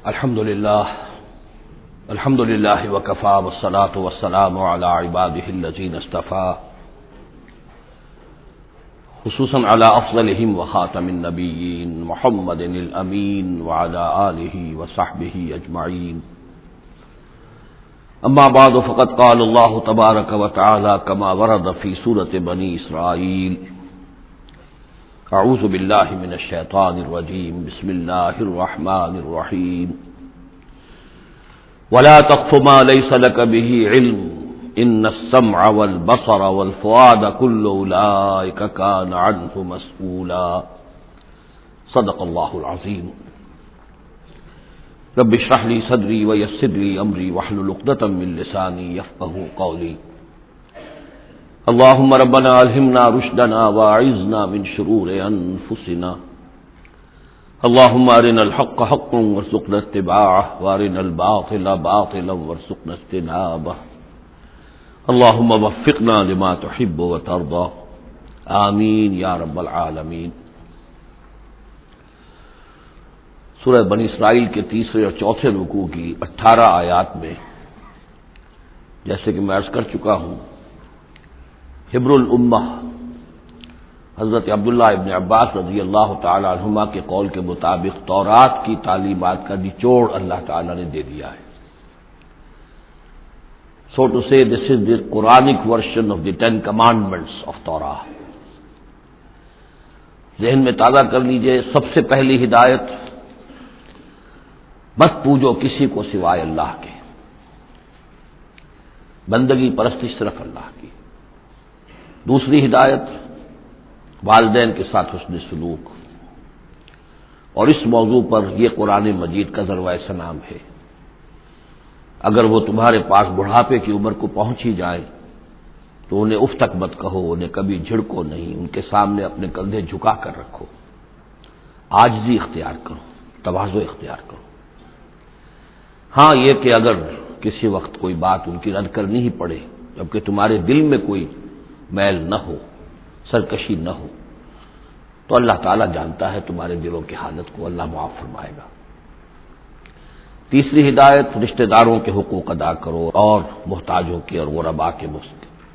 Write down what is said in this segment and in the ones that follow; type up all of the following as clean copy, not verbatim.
الحمد لله وكفى والصلاة والسلام على عباده الذين اصطفى خصوصا على أفضلهم وخاتم النبيين محمد الأمين وعلى آله وصحبه أجمعين. أما بعد فقد قال الله تبارك وتعالى كما ورد في سورة بني إسرائيل: اعوذ باللہ من الشیطان الرجیم بسم اللہ الرحمن الرحیم ولا تقف ما ليس لك به علم ان السمع والبصر والفؤاد كل اولئك كان عنه مسؤولا. صدق اللہ العظیم. رب اشرح لي صدری ويسر لي امری واحلل عقدۃ من لسانی يفقهوا قولی. اللهم ربنا الہمنا رشدنا واعذنا من شرور انفسنا. اللهم ارنا الحق حقا وارزقنا اتباعه وارنا الباطل باطلا وارزقنا اجتنابه. اللهم وفقنا لما تحب وترضى. آمین یا رب العالمین. سورہ بنی اسرائیل کے تیسرے اور چوتھے رکوع کی 18 آیات میں جیسے کہ میں عرض کر چکا ہوں، حبر الامہ حضرت عبداللہ ابن عباس رضی اللہ تعالی عنہما کے قول کے مطابق تورات کی تعلیمات کا نچوڑ اللہ تعالی نے دے دیا ہے. So to say, this is the Quranic version of the 10 commandments of Torah. ذہن میں تازہ کر لیجئے. سب سے پہلی ہدایت: مت پوجو کسی کو سوائے اللہ کے، بندگی پرستش صرف اللہ کی. دوسری ہدایت: والدین کے ساتھ حسن سلوک. اور اس موضوع پر یہ قرآن مجید کا ذروۂ سنام ہے. اگر وہ تمہارے پاس بڑھاپے کی عمر کو پہنچ ہی جائیں تو انہیں اف تک مت کہو، انہیں کبھی جھڑکو نہیں، ان کے سامنے اپنے کندھے جھکا کر رکھو، عاجزی اختیار کرو، تواضع اختیار کرو. ہاں یہ کہ اگر کسی وقت کوئی بات ان کی رد کرنی ہی پڑے جبکہ تمہارے دل میں کوئی میل نہ ہو، سرکشی نہ ہو، تو اللہ تعالیٰ جانتا ہے تمہارے دلوں کی حالت کو، اللہ معاف فرمائے گا. تیسری ہدایت: رشتہ داروں کے حقوق ادا کرو اور محتاجوں کے اور غرباء کے مفت.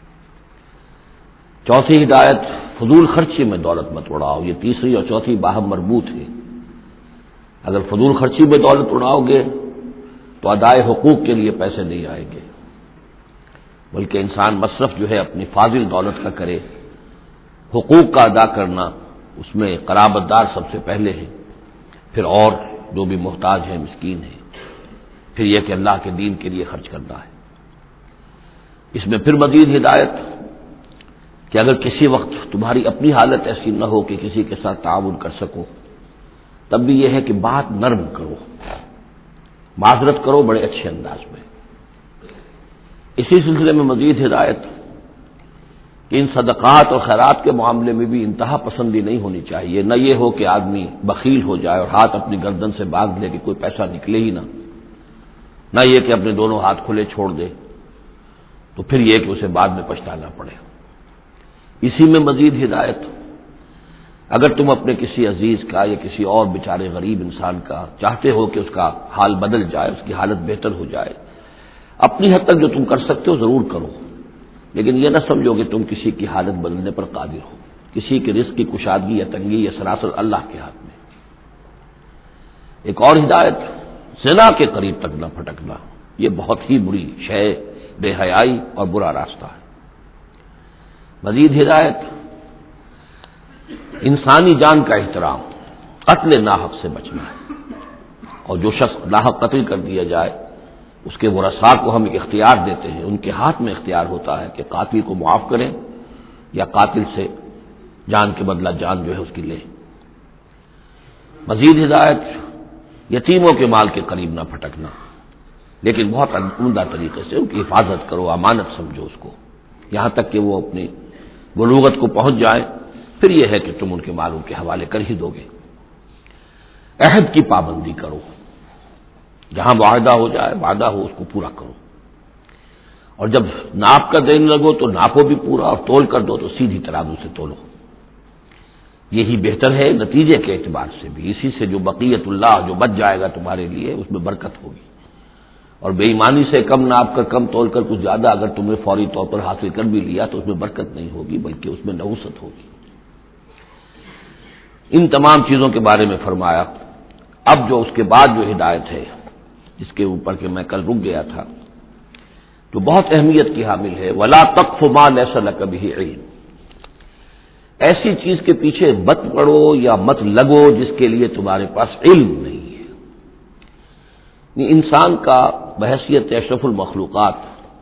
چوتھی ہدایت: فضول خرچی میں دولت مت اڑاؤ. یہ تیسری اور چوتھی باہم مربوط ہے. اگر فضول خرچی میں دولت اڑاؤ گے تو ادائے حقوق کے لیے پیسے نہیں آئیں گے، بلکہ انسان مصرف جو ہے اپنی فاضل دولت کا کرے. حقوق کا ادا کرنا، اس میں قرابت دار سب سے پہلے ہے، پھر اور جو بھی محتاج ہیں، مسکین ہیں، پھر یہ کہ اللہ کے دین کے لیے خرچ کرنا ہے. اس میں پھر مزید ہدایت کہ اگر کسی وقت تمہاری اپنی حالت ایسی نہ ہو کہ کسی کے ساتھ تعاون کر سکو، تب بھی یہ ہے کہ بات نرم کرو، معذرت کرو بڑے اچھے انداز میں. اسی سلسلے میں مزید ہدایت کہ ان صدقات اور خیرات کے معاملے میں بھی انتہا پسندی نہیں ہونی چاہیے. نہ یہ ہو کہ آدمی بخیل ہو جائے اور ہاتھ اپنی گردن سے باندھ لے کہ کوئی پیسہ نکلے ہی نہ یہ کہ اپنے دونوں ہاتھ کھلے چھوڑ دے تو پھر یہ کہ اسے بعد میں پچھتانا پڑے. اسی میں مزید ہدایت: اگر تم اپنے کسی عزیز کا یا کسی اور بیچارے غریب انسان کا چاہتے ہو کہ اس کا حال بدل جائے، اس کی حالت بہتر ہو جائے، اپنی حد تک جو تم کر سکتے ہو ضرور کرو، لیکن یہ نہ سمجھو کہ تم کسی کی حالت بدلنے پر قادر ہو. کسی کے رزق کی کشادگی یا تنگی یا سراسر اللہ کے ہاتھ میں. ایک اور ہدایت: زنا کے قریب تک نہ پھٹکنا. یہ بہت ہی بری شے، بے حیائی اور برا راستہ ہے. مزید ہدایت: انسانی جان کا احترام، قتل ناحق سے بچنا ہے. اور جو شخص ناحق قتل کر دیا جائے اس کے ورثاء کو ہم ایک اختیار دیتے ہیں، ان کے ہاتھ میں اختیار ہوتا ہے کہ قاتل کو معاف کریں یا قاتل سے جان کے بدلہ جان جو ہے اس کی لیں. مزید ہدایت: یتیموں کے مال کے قریب نہ پھٹکنا، لیکن بہت عمدہ طریقے سے ان کی حفاظت کرو، امانت سمجھو اس کو، یہاں تک کہ وہ اپنی بلوغت کو پہنچ جائے، پھر یہ ہے کہ تم ان کے مالوں کے حوالے کر ہی دو گے. عہد کی پابندی کرو، جہاں معاہدہ ہو جائے، وعدہ ہو، اس کو پورا کرو. اور جب ناپ کا دینے لگو تو ناپو بھی پورا، اور تول کر دو تو سیدھی ترازو سے تولو. یہی بہتر ہے نتیجے کے اعتبار سے بھی، اسی سے جو بقیت اللہ جو بچ جائے گا تمہارے لیے اس میں برکت ہوگی، اور بے ایمانی سے کم ناپ کر کم تول کر کچھ زیادہ اگر تم نے فوری طور پر حاصل کر بھی لیا تو اس میں برکت نہیں ہوگی بلکہ اس میں نحوست ہوگی۔ ان تمام چیزوں کے بارے میں فرمایا۔ اب جو اس کے بعد جو ہدایت ہے جس کے اوپر کہ میں کل رک گیا تھا، جو بہت اہمیت کی حامل ہے، وَلَا تَقْفُ مَا لَيْسَ لَكَ بِهِ عِلْمٌ، ایسی چیز کے پیچھے مت پڑو یا مت لگو جس کے لیے تمہارے پاس علم نہیں ہے۔ انسان کا بحیثیت اشرف المخلوقات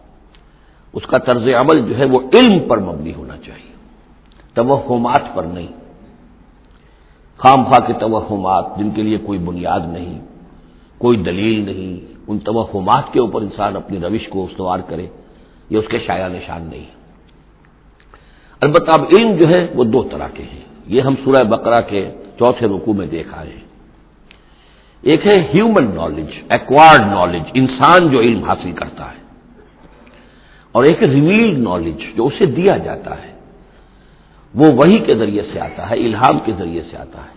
اس کا طرز عمل جو ہے وہ علم پر مبنی ہونا چاہیے، توہمات پر نہیں، خام خواہ کے توہمات جن کے لیے کوئی بنیاد نہیں، کوئی دلیل نہیں، ان توہمات کے اوپر انسان اپنی روش کو استوار کرے، یہ اس کے شایع نشان نہیں۔ البتہ اب علم جو ہے وہ دو طرح کے ہیں، یہ ہم سورہ بقرہ کے 4 رکوع میں دیکھ آئے ہیں۔ ایک ہے ہیومن نالج، ایکوائرڈ نالج، انسان جو علم حاصل کرتا ہے، اور ایک ہے ریویلڈ نالج جو اسے دیا جاتا ہے، وہ وحی کے ذریعے سے آتا ہے، الہام کے ذریعے سے آتا ہے۔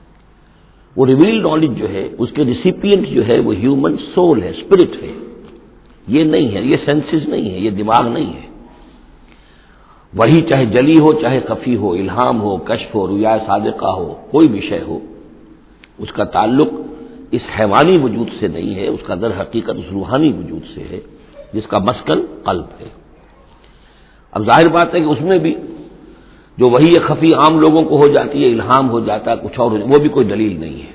وہ ریویلڈ نالج جو ہے اس کے ریسیپینٹ جو ہے وہ ہیومن سول ہے، اسپرٹ ہے، یہ نہیں ہے، یہ سینسز نہیں ہے، یہ دماغ نہیں ہے۔ وہی چاہے جلی ہو چاہے خفی ہو، الہام ہو، کشف ہو، رؤیا صادقہ ہو، کوئی بھی شے ہو، اس کا تعلق اس حیوانی وجود سے نہیں ہے، اس کا در حقیقت اس روحانی وجود سے ہے جس کا مسکن قلب ہے۔ اب ظاہر بات ہے کہ اس میں بھی جو وہی خفی عام لوگوں کو ہو جاتی ہے، الہام ہو جاتا ہے، کچھ اور وہ بھی کوئی دلیل نہیں ہے۔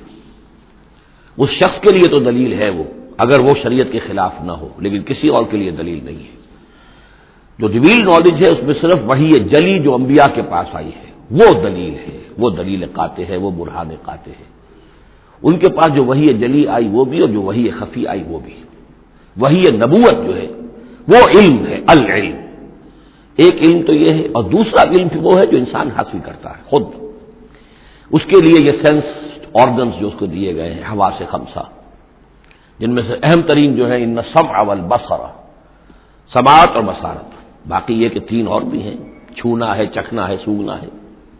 اس شخص کے لیے تو دلیل ہے وہ، اگر وہ شریعت کے خلاف نہ ہو، لیکن کسی اور کے لیے دلیل نہیں ہے۔ جو ریویل نالج ہے اس میں صرف وہی جلی جو انبیاء کے پاس آئی ہے وہ دلیل ہے، وہ دلیل قاطع ہے، وہ برہان قاطع ہے۔ ان کے پاس جو وہی جلی آئی وہ بھی، اور جو وہی خفی آئی وہ بھی۔ وہی نبوت جو ہے وہ علم ہے، العلم۔ ایک علم تو یہ ہے، اور دوسرا علم وہ ہے جو انسان حاصل کرتا ہے خود۔ اس کے لیے یہ سینس آرگنز جو اس کو دیے گئے ہیں، حواس خمسہ، جن میں سے اہم ترین جو ہے ان السمع والبصر، سماعت اور بصارت، باقی یہ کہ 3 اور بھی ہیں، چھونا ہے، چکھنا ہے، سونگنا ہے۔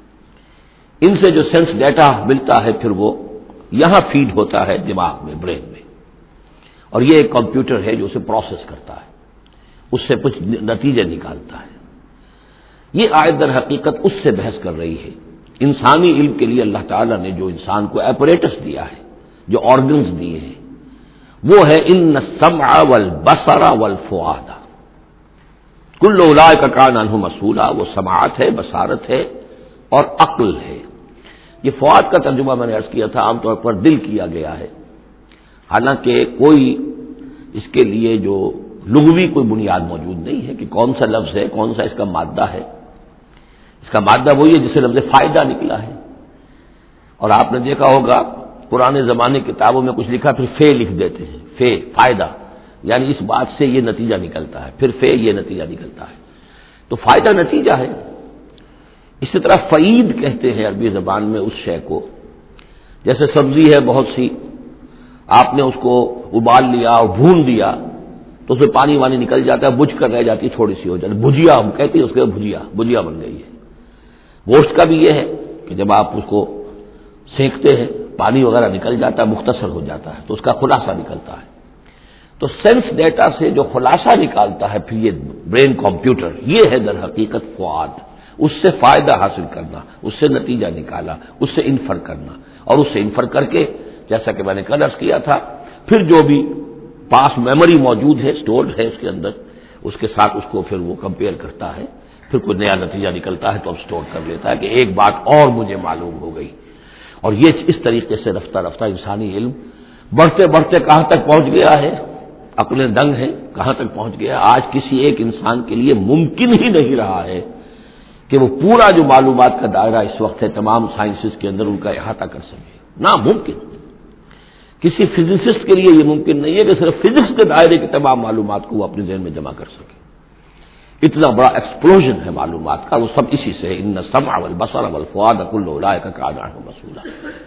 ان سے جو سینس ڈیٹا ملتا ہے پھر وہ یہاں فیڈ ہوتا ہے دماغ میں، برین میں، اور یہ ایک کمپیوٹر ہے جو اسے پروسیس کرتا ہے، اس سے کچھ نتیجے نکالتا ہے۔ یہ آیت در حقیقت اس سے بحث کر رہی ہے، انسانی علم کے لیے اللہ تعالیٰ نے جو انسان کو ایپریٹس دیا ہے، جو آرگنز دیے ہیں، وہ ہے ان السمع والبصر والفؤاد، کل اولئک کان عنہ مسئولا، وہ سماعت ہے، بصارت ہے اور عقل ہے۔ یہ فؤاد کا ترجمہ میں نے عرض کیا تھا عام طور پر دل کیا گیا ہے، حالانکہ کوئی اس کے لیے جو لغوی کوئی بنیاد موجود نہیں ہے کہ کون سا لفظ ہے، کون سا اس کا مادہ ہے۔ اس کا مادہ وہی ہے جسے لفظ فائدہ نکلا ہے، اور آپ نے دیکھا ہوگا پرانے زمانے کتابوں میں کچھ لکھا پھر فے لکھ دیتے ہیں، فے فائدہ، یعنی اس بات سے یہ نتیجہ نکلتا ہے، پھر فے یہ نتیجہ نکلتا ہے، تو فائدہ نتیجہ ہے۔ اسی طرح فعید کہتے ہیں عربی زبان میں اس شے کو، جیسے سبزی ہے بہت سی، آپ نے اس کو ابال لیا اور بھون دیا تو اس میں پانی وانی نکل جاتا ہے، بجھ کر رہ جاتی ہے، تھوڑی سی ہو جاتی ہے، بھجیا ہم کہتے ہیں اس کے، بھجیا بن گئی ہے۔ گوشت کا بھی یہ ہے کہ جب آپ اس کو سینکتے ہیں پانی وغیرہ نکل جاتا ہے، مختصر ہو جاتا ہے تو اس کا خلاصہ نکلتا ہے۔ تو سینس ڈیٹا سے جو خلاصہ نکالتا ہے پھر یہ برین کمپیوٹر، یہ ہے در حقیقت فؤاد، اس سے فائدہ حاصل کرنا، اس سے نتیجہ نکالا، اس سے انفر کرنا، اور اس سے انفر کر کے جیسا کہ میں نے کل عرض کیا تھا پھر جو بھی پاس میموری موجود ہے، سٹورڈ ہے اس کے اندر، اس کے ساتھ اس کو پھر وہ کمپیئر کرتا ہے، پھر کوئی نیا نتیجہ نکلتا ہے تو اب سٹور کر لیتا ہے کہ ایک بات اور مجھے معلوم ہو گئی۔ اور یہ اس طریقے سے رفتہ رفتہ انسانی علم بڑھتے بڑھتے کہاں تک پہنچ گیا ہے، عقلیں دنگ ہیں، کہاں تک پہنچ گیا، آج کسی ایک انسان کے لیے ممکن ہی نہیں رہا ہے کہ وہ پورا جو معلومات کا دائرہ اس وقت ہے تمام سائنسز کے اندر ان کا احاطہ کر سکے، ناممکن۔ کسی فزسسٹ کے لیے یہ ممکن نہیں ہے کہ صرف فزکس کے دائرے کی تمام معلومات کو وہ اپنے ذہن میں جمع کر سکے۔ اتنا بڑا ایکسپلوژن ہے معلومات کا، وہ سب اسی سے، ان السمع والبصر والفؤاد کل اولئک کان عنہ مسئولا۔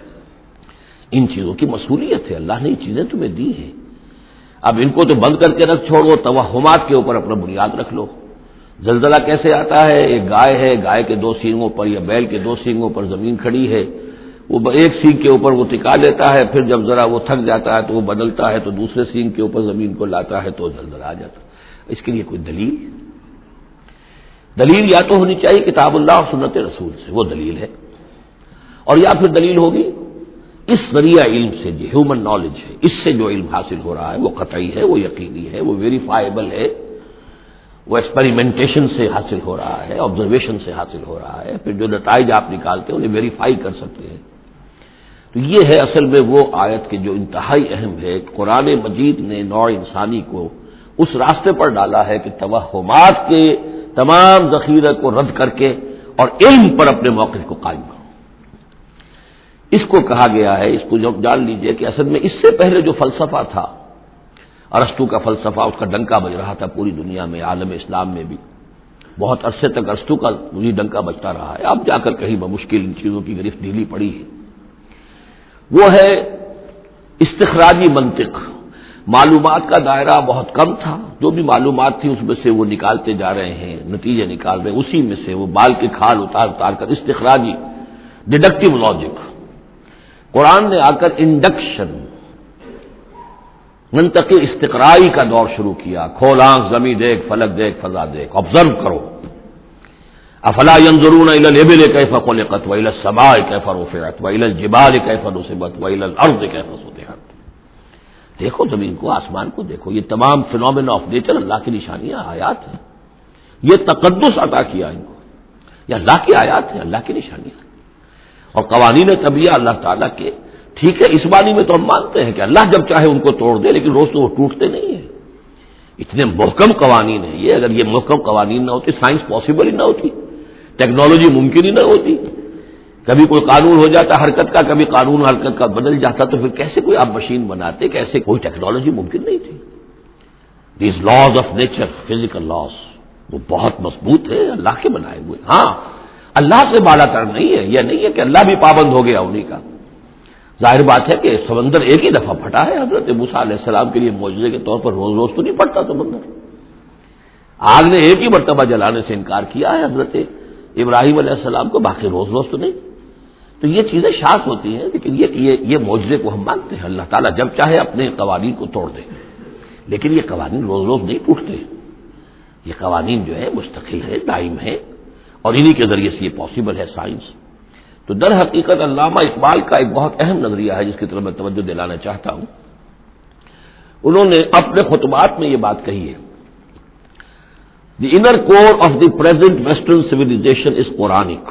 ان چیزوں کی مسئولیت ہے، اللہ نے یہ چیزیں تمہیں دی ہیں، اب ان کو تو بند کر کے رکھ چھوڑو، توہمات کے اوپر اپنا بنیاد رکھ لو، زلزلہ کیسے آتا ہے؟ ایک گائے ہے، گائے کے دو سینگوں پر یا بیل کے دو سینگوں پر زمین کھڑی ہے، وہ ایک سینگ کے اوپر وہ ٹکا لیتا ہے، پھر جب ذرا وہ تھک جاتا ہے تو وہ بدلتا ہے تو دوسرے سینگ کے اوپر زمین کو لاتا ہے تو زلزلہ آ جاتا ہے۔ اس کے لیے کوئی دلیل یا تو ہونی چاہیے کتاب اللہ اور سنت رسول سے، وہ دلیل ہے، اور یا پھر دلیل ہوگی اس ذریعہ علم سے، جو ہیومن نالج ہے، اس سے جو علم حاصل ہو رہا ہے وہ قطعی ہے، وہ یقینی ہے، وہ ویریفائبل ہے، وہ ایکسپیریمنٹیشن سے حاصل ہو رہا ہے، آبزرویشن سے حاصل ہو رہا ہے، پھر جو نتائج آپ نکالتے ہیں انہیں ویریفائی کر سکتے ہیں۔ تو یہ ہے اصل میں وہ آیت کے جو انتہائی اہم ہے۔ قرآن مجید نے نوع انسانی کو اس راستے پر ڈالا ہے کہ توہمات کے تمام ذخیرے کو رد کر کے اور علم پر اپنے موقف کو قائم کرو۔ اس کو کہا گیا ہے، اس کو جب جان لیجئے کہ اصل میں اس سے پہلے جو فلسفہ تھا، ارسطو کا فلسفہ، اس کا ڈنکا بج رہا تھا پوری دنیا میں، عالم اسلام میں بھی بہت عرصے تک ارسطو کا وہی ڈنکا بجتا رہا ہے، اب جا کر کہیں بمشکل ان چیزوں کی گرفت ڈھیلی پڑی ہے۔ وہ ہے استخراجی منطق۔ معلومات کا دائرہ بہت کم تھا، جو بھی معلومات تھی اس میں سے وہ نکالتے جا رہے ہیں، نتیجے نکال رہے ہیں، اسی میں سے وہ بال کے کھال اتار کر استخراجی ڈیڈکٹیو لاجک۔ قرآن نے آ کر انڈکشن، منطقی استقرائی کا دور شروع کیا۔ کھول آنکھ، زمین دیکھ، فلک دیکھ، فضا دیکھ، آبزرو کرو۔ افلا ينظرون الى الابل كيف خلقت والى السماء كيف رفعت والى الجبال كيف نصبت والى الارض كيف سطحت۔ دیکھو زمین کو، آسمان کو دیکھو، یہ تمام فینومینا آف نیچر اللہ کی نشانیاں، آیات ہیں۔ یہ تقدس عطا کیا ان کو، یہ اللہ کی آیات ہیں، اللہ کی نشانیاں اور قوانین طبیعہ اللہ تعالیٰ کے۔ ٹھیک ہے، اس بانی میں تو ہم مانتے ہیں کہ اللہ جب چاہے ان کو توڑ دے، لیکن روز تو وہ ٹوٹتے نہیں ہیں۔ اتنے محکم قوانین ہیں یہ، اگر یہ محکم قوانین نہ ہوتی، سائنس پاسبل ہی نہ ہوتی، ٹیکنالوجی ممکن ہی نہ ہوتی۔ کبھی کوئی قانون ہو جاتا حرکت کا، کبھی قانون حرکت کا بدل جاتا، تو پھر کیسے کوئی آپ مشین بناتے، کیسے کوئی ٹیکنالوجی ممکن نہیں تھی۔ These laws of nature, physical laws, وہ بہت مضبوط ہے، اللہ کے بنائے ہوئے۔ ہاں، اللہ سے بالا تر نہیں ہے، یہ نہیں ہے کہ اللہ بھی پابند ہو گیا انہیں کا۔ ظاہر بات ہے کہ سمندر ایک ہی دفعہ پھٹا ہے، حضرت موسیٰ علیہ السلام کے لیے معجزے کے طور پر روز روز تو نہیں پھٹتا سمندر۔ آگ نے ایک ہی مرتبہ جلانے سے انکار کیا ہے حضرت ابراہیم علیہ السلام کو، باقی روز روز تو نہیں۔ تو یہ چیزیں شاذ ہوتی ہیں، لیکن یہ معجزے کو ہم مانتے ہیں، اللہ تعالیٰ جب چاہے اپنے قوانین کو توڑ دے، لیکن یہ قوانین روز روز نہیں ٹوٹتے، یہ قوانین جو ہے مستقل ہے، دائم ہے، اور انہی کے ذریعے سے یہ پاسبل ہے سائنس۔ تو در حقیقت علامہ اقبال کا ایک بہت اہم نظریہ ہے جس کی طرف میں توجہ دلانا چاہتا ہوں۔ انہوں نے اپنے خطبات میں یہ بات کہی ہے، The inner core of the present Western civilization is Quranic۔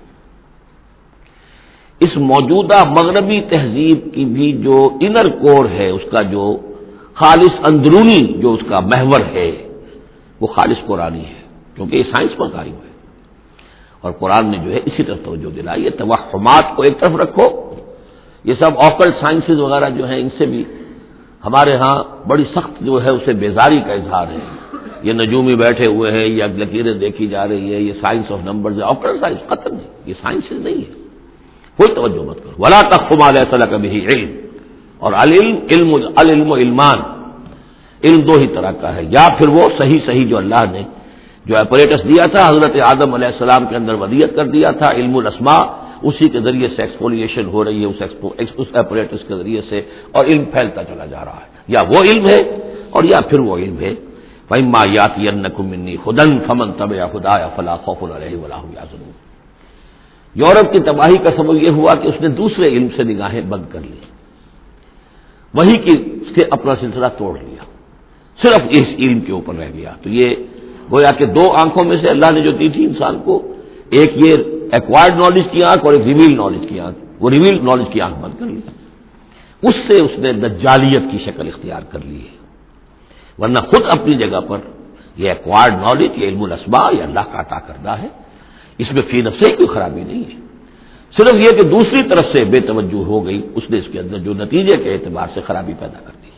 اس موجودہ مغربی تہذیب کی بھی جو انر کور ہے، اس کا جو خالص اندرونی جو اس کا محور ہے، وہ خالص قرآنی ہے، کیونکہ یہ سائنس پر قائم ہے۔ اور قرآن نے جو ہے اسی طرف توجہ دلائی ہے۔ توہمات کو ایک طرف رکھو، یہ سب آکلٹ سائنسز وغیرہ جو ہیں، ان سے بھی ہمارے ہاں بڑی سخت جو ہے اسے بیزاری کا اظہار ہے۔ یہ نجومی بیٹھے ہوئے ہیں، یہ لکیریں دیکھی جا رہی ہے، یہ سائنس آف نمبرز ہے، آکلٹ سائنس قطع نہیں، یہ سائنسز نہیں ہے، کوئی توجہ مت کرو۔ ولا تقف ما ليس لك به علم، اور العلم علمان، علم دو ہی طرح کا ہے، یا پھر وہ صحیح جو اللہ نے جو اپریٹس دیا تھا حضرت آدم علیہ السلام کے اندر ودیت کر دیا تھا، علم الاسماء، اسی کے ذریعے سے ایکسپولیشن ہو رہی ہے اس اپریٹس کے ذریعے سے، اور علم پھیلتا چلا جا رہا ہے، یا وہ علم ہے اور یا پھر وہ علم ہے۔ فَإِمَّا يَأْتِيَنَّكُم مِّنِّي هُدًى فَمَن تَبِعَ هُدَايَ فَلَا خَوْفٌ عَلَيْهِمْ وَلَا هُمْ يَحْزَنُونَ۔ یورپ کی تباہی کا سبب یہ ہوا کہ اس نے دوسرے علم سے نگاہیں بند کر لی، وہی کی سے اپنا سلسلہ توڑ لیا، صرف اس علم کے اوپر رہ گیا۔ تو یہ گویا کہ دو آنکھوں میں سے اللہ نے جو دی تھی انسان کو، ایک یہ ایکوائرڈ نالج کی آنکھ اور ایک ریویل نالج کی آنکھ، وہ ریویل نالج کی آنکھ بند کر لی، اس سے اس نے دجالیت کی شکل اختیار کر لی ہے۔ ورنہ خود اپنی جگہ پر یہ ایکوائرڈ نالج، یہ علم الاسماء، یہ اللہ کا عطا کردہ ہے، اس میں فی نفسہ کوئی خرابی نہیں ہے، صرف یہ کہ دوسری طرف سے بے توجہ ہو گئی، اس نے اس کے اندر جو نتیجے کے اعتبار سے خرابی پیدا کر دی۔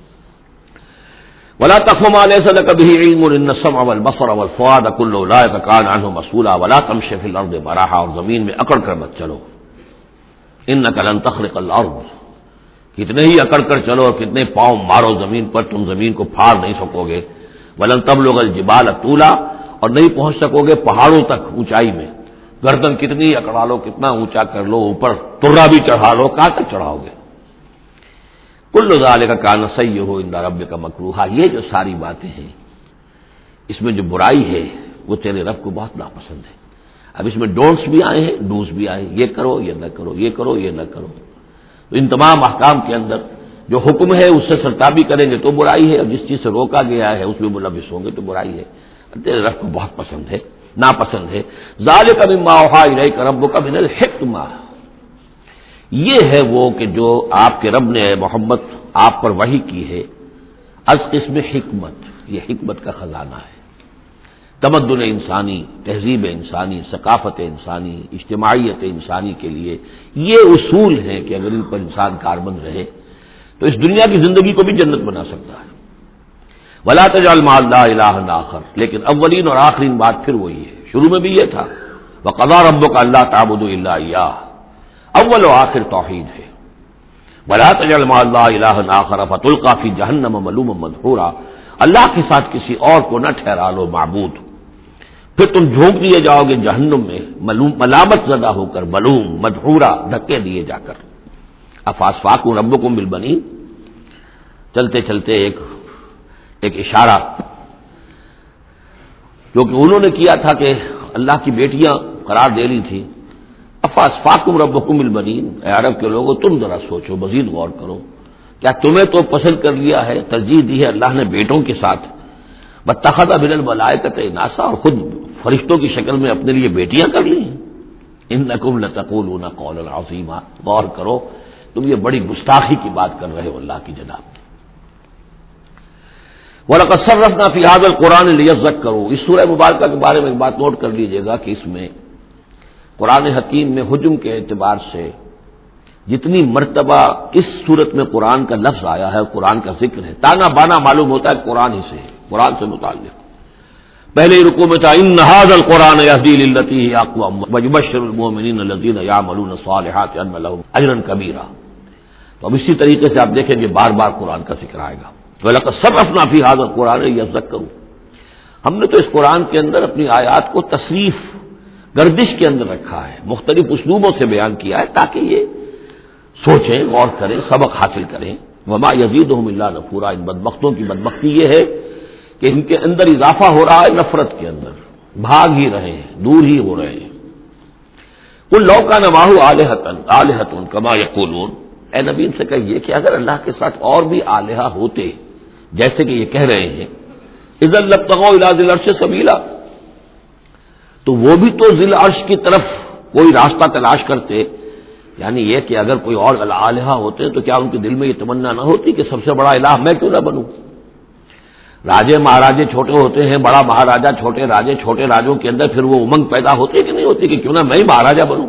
ولا تقف ما ليس لك به علم ان السمع والبصر والفؤاد كل اولئك كان عنه مسؤولا ولا تمشي في الارض مرحا، اور زمین میں اکڑ کر مت چلو، انك لن تخرق الارض، کتنے ہی اکڑ کر چلو اور کتنے پاؤں مارو زمین پر، تم زمین کو پھاڑ نہیں سکو گے۔ ولن تبلغ الجبال طولا، اور نہیں پہنچ سکو گے پہاڑوں تک اونچائی میں، گردن کتنی اکڑا لو، کتنا اونچا کر لو، اوپر ترا بھی چڑھا لو، کہاں تک چڑھاؤ گے؟ کل ذالک کان سیئہ عند ربک مکروہا، یہ جو ساری باتیں ہیں اس میں جو برائی ہے وہ تیرے رب کو بہت ناپسند ہے۔ اب اس میں ڈونٹس بھی آئے ہیں، ڈوز بھی آئے ہیں، یہ کرو یہ نہ کرو، یہ کرو یہ نہ کرو۔ تو ان تمام احکام کے اندر جو حکم ہے اس سے سرتابی کریں گے تو برائی ہے، اور جس چیز سے روکا گیا ہے اس میں ملوث ہوں گے تو برائی ہے، تیرے رب کو بہت پسند ہے، ناپسند ہے۔ ذالک مما اوحی الیک ربک من الحکمہ، یہ ہے وہ کہ جو آپ کے رب نے محمد آپ پر وحی کی ہے، از قسم حکمت، یہ حکمت کا خزانہ ہے، تمدن انسانی، تہذیب انسانی، ثقافت انسانی، اجتماعیت انسانی کے لیے یہ اصول ہیں کہ اگر ان پر انسان کاربند رہے تو اس دنیا کی زندگی کو بھی جنت بنا سکتا ہے۔ ولا تجعل مع اللہ الہا آخر، لیکن اولین اور آخرین بات پھر وہی ہے، شروع میں بھی یہ تھا وقضى ربک الا تعبدوا الا ایاہ، اول و آخر توحید ہے۔ ولا تجعل مع اللہ الہا آخر فتلقى فی جہنم ملوما مدحورا، اللہ کے ساتھ کسی اور کو نہ ٹھہرا لو معبود، پھر تم جھونک دیے جاؤ گے جہنم میں ملامت زدہ ہو کر، ملوم مدحورا، دھکے دیے جا کر۔ افاسفاکم ربکم بالبنین، چلتے چلتے ایک اشارہ جو کہ انہوں نے کیا تھا کہ اللہ کی بیٹیاں قرار دے لی تھی۔ افاسفاکم ربکم بالبنین، اے عرب کے لوگوں تم ذرا سوچو، مزید غور کرو، کیا تمہیں تو پسند کر لیا ہے، ترجیح دی ہے اللہ نے بیٹوں کے ساتھ، واتخذ من الملائکۃ اناسا، اور خود فرشتوں کی شکل میں اپنے لیے بیٹیاں کر لی ہیں۔ انکم لتقولون قولا عظیما، غور کرو تم یہ بڑی گستاخی کی بات کر رہے ہو اللہ کی جناب۔ وَلَقَدْ صَرَّفْنَا فِي هَذَا الْقُرْآنِ لِيَذَّكَّرُوا، اس سورہ مبارکہ کے بارے میں ایک بات نوٹ کر لیجئے گا کہ اس میں قرآن حکیم میں حجم کے اعتبار سے جتنی مرتبہ اس صورت میں قرآن کا لفظ آیا ہے، قرآن کا ذکر ہے، تانا بانا معلوم ہوتا ہے قرآن ہی سے ہے، قرآن سے متعلق۔ پہلے رکوع میں تھا ان ھذا القرآن یہدی للتی ہی اقوم ویبشر المؤمنین الذین یعملون الصالحات ان لهم اجرا کبیرا۔ تو اب اسی طریقے سے آپ دیکھیں گے بار بار قرآن کا ذکر آئے گا۔ وَلَقَدْ صَرَّفْنَا فِي هَذَا الْقُرْآنِ لِيَذَّكَّرُوا، ہم نے تو اس قرآن کے اندر اپنی آیات کو تصریف گردش کے اندر رکھا ہے، مختلف اسلوبوں سے بیان کیا ہے تاکہ یہ سوچیں، غور کریں، سبق حاصل کریں۔ وما یزیدہم الا نفورا، ان بدبختوں کی بدبختی یہ ہے کہ ان کے اندر اضافہ ہو رہا ہے نفرت کے اندر، بھاگ ہی رہے ہیں، دور ہی ہو رہے ہیں۔ قل لو کان معہ آلہۃ کما یقولون، اے نبی ان سے کہیے کہ اگر اللہ کے ساتھ اور بھی آلہہ ہوتے جیسے کہ یہ کہہ رہے ہیں، اذا لابتغوا الی ذی العرش سبیلا، تو وہ بھی تو ذی العرش کی طرف کوئی راستہ تلاش کرتے، یعنی یہ کہ اگر کوئی اور الہہ ہوتے تو کیا ان کے دل میں یہ تمنا نہ ہوتی کہ سب سے بڑا الہ میں کیوں نہ بنوں؟ راجے مہاراجے چھوٹے ہوتے ہیں، بڑا مہاراجا چھوٹے راجے، چھوٹے راجوں کے اندر پھر وہ امنگ پیدا ہوتی ہے کہ نہیں ہوتی کہ کیوں نہ میں ہی مہاراجا بنوں؟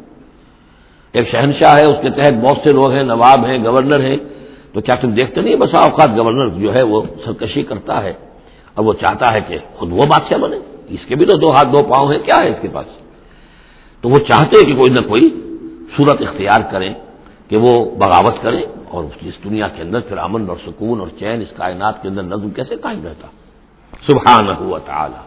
ایک شہنشاہ ہے، اس کے تحت بہت سے لوگ ہیں، نواب ہیں، گورنر ہیں، تو کیا تم دیکھتے نہیں بسا اوقات گورنر جو ہے وہ سرکشی کرتا ہے اور وہ چاہتا ہے کہ خود وہ بادشاہ بنے، اس کے بھی تو دو ہاتھ دو پاؤں ہیں، کیا ہے اس کے پاس؟ تو وہ چاہتے ہیں کہ کوئی نہ کوئی صورت اختیار کریں کہ وہ بغاوت کریں، اور اس دنیا کے اندر پھر امن اور سکون اور چین، اس کائنات کے اندر نظم کیسے قائم رہتا؟ سبحانہ و تعالی،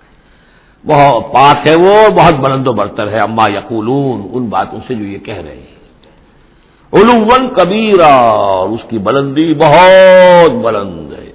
بہت پاک ہے وہ، بہت بلند و برتر ہے، اما یقولون، ان باتوں سے جو یہ کہہ رہے ہیں، علوا کبیرا، اور اس کی بلندی بہت بلند ہے۔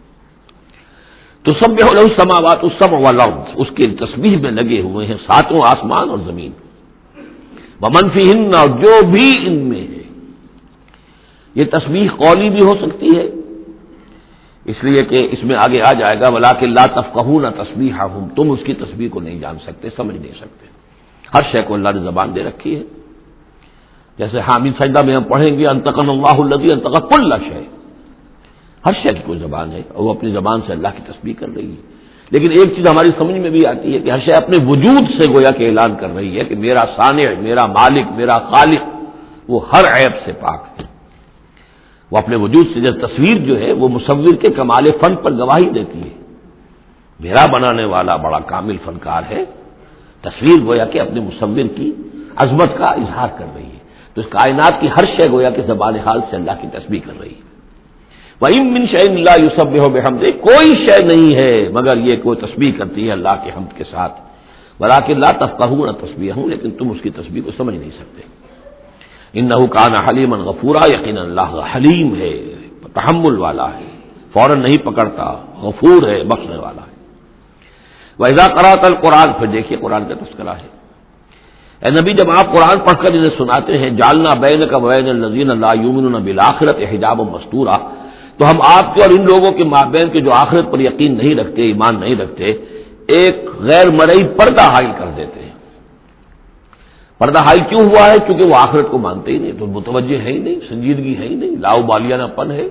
تسبح له السماوات السبع والارض، اس کے تسبیح میں لگے ہوئے ہیں ساتوں آسمان اور زمین، ومن فیہن، اور جو بھی ان میں ہے۔ یہ تسبیح قولی بھی ہو سکتی ہے، اس لیے کہ اس میں آگے آ جائے گا ولکن لا تفقہون تسبیحہم، تم اس کی تسبیح کو نہیں جان سکتے، سمجھ نہیں سکتے۔ ہر شے کو اللہ نے زبان دے رکھی ہے، جیسے حامد سجدہ میں ہم پڑھیں گے انطقنا اللہ الذی انطق کل شیء، ہر شے کی کوئی زبان ہے اور وہ اپنی زبان سے اللہ کی تسبیح کر رہی ہے۔ لیکن ایک چیز ہماری سمجھ میں بھی آتی ہے کہ ہر شے اپنے وجود سے گویا کہ اعلان کر رہی ہے کہ میرا صانع، میرا مالک، میرا خالق وہ ہر عیب سے پاک ہے، وہ اپنے وجود سے۔ جب تصویر جو ہے وہ مصور کے کمال فن پر گواہی دیتی ہے، میرا بنانے والا بڑا کامل فنکار ہے، تصویر گویا کہ اپنے مصور کی عظمت کا اظہار کر رہی ہے۔ تو اس کائنات کی ہر شے گویا کہ زبان حال سے اللہ کی تسبیح کر رہی ہے۔ وَإِن مِّن شَيْءٍ لَّا يُسَبِّحُ بِحَمْدِهِ، کوئی شے نہیں ہے مگر یہ کوئی تسبیح کرتی ہے اللہ کے حمد کے ساتھ، وَلَٰكِن لَّا تَفْقَهُونَ تَسْبِيحَهُمْ، لیکن تم اس کی تسبیح کو سمجھ نہیں سکتے۔ إِنَّهُ كَانَ حَلِيمًا غَفُورًا، یقینا اللہ حلیم ہے، تحمل والا ہے، فوراً نہیں پکڑتا، غفور ہے، بخشنے والا ہے۔ وَإِذَا قَرَأْتَ الْقُرْآنَ، پھر دیکھیے قرآن کا تذکرہ ہے۔ اے نبی جب آپ قرآن پڑھ کر انہیں سناتے ہیں، جعلنا بینک وبین الذین لا یؤمنون بالآخرۃ حجابا مستورا، تو ہم آپ کے اور ان لوگوں کے مابین کے جو آخرت پر یقین نہیں رکھتے، ایمان نہیں رکھتے، ایک غیر مرئی پردہ حائل کر دیتے ہیں۔ پردہ حائل کیوں ہوا ہے؟ کیونکہ وہ آخرت کو مانتے ہی نہیں، تو متوجہ ہے ہی نہیں، سنجیدگی ہے ہی نہیں، لاؤ بالیانہ پن ہے،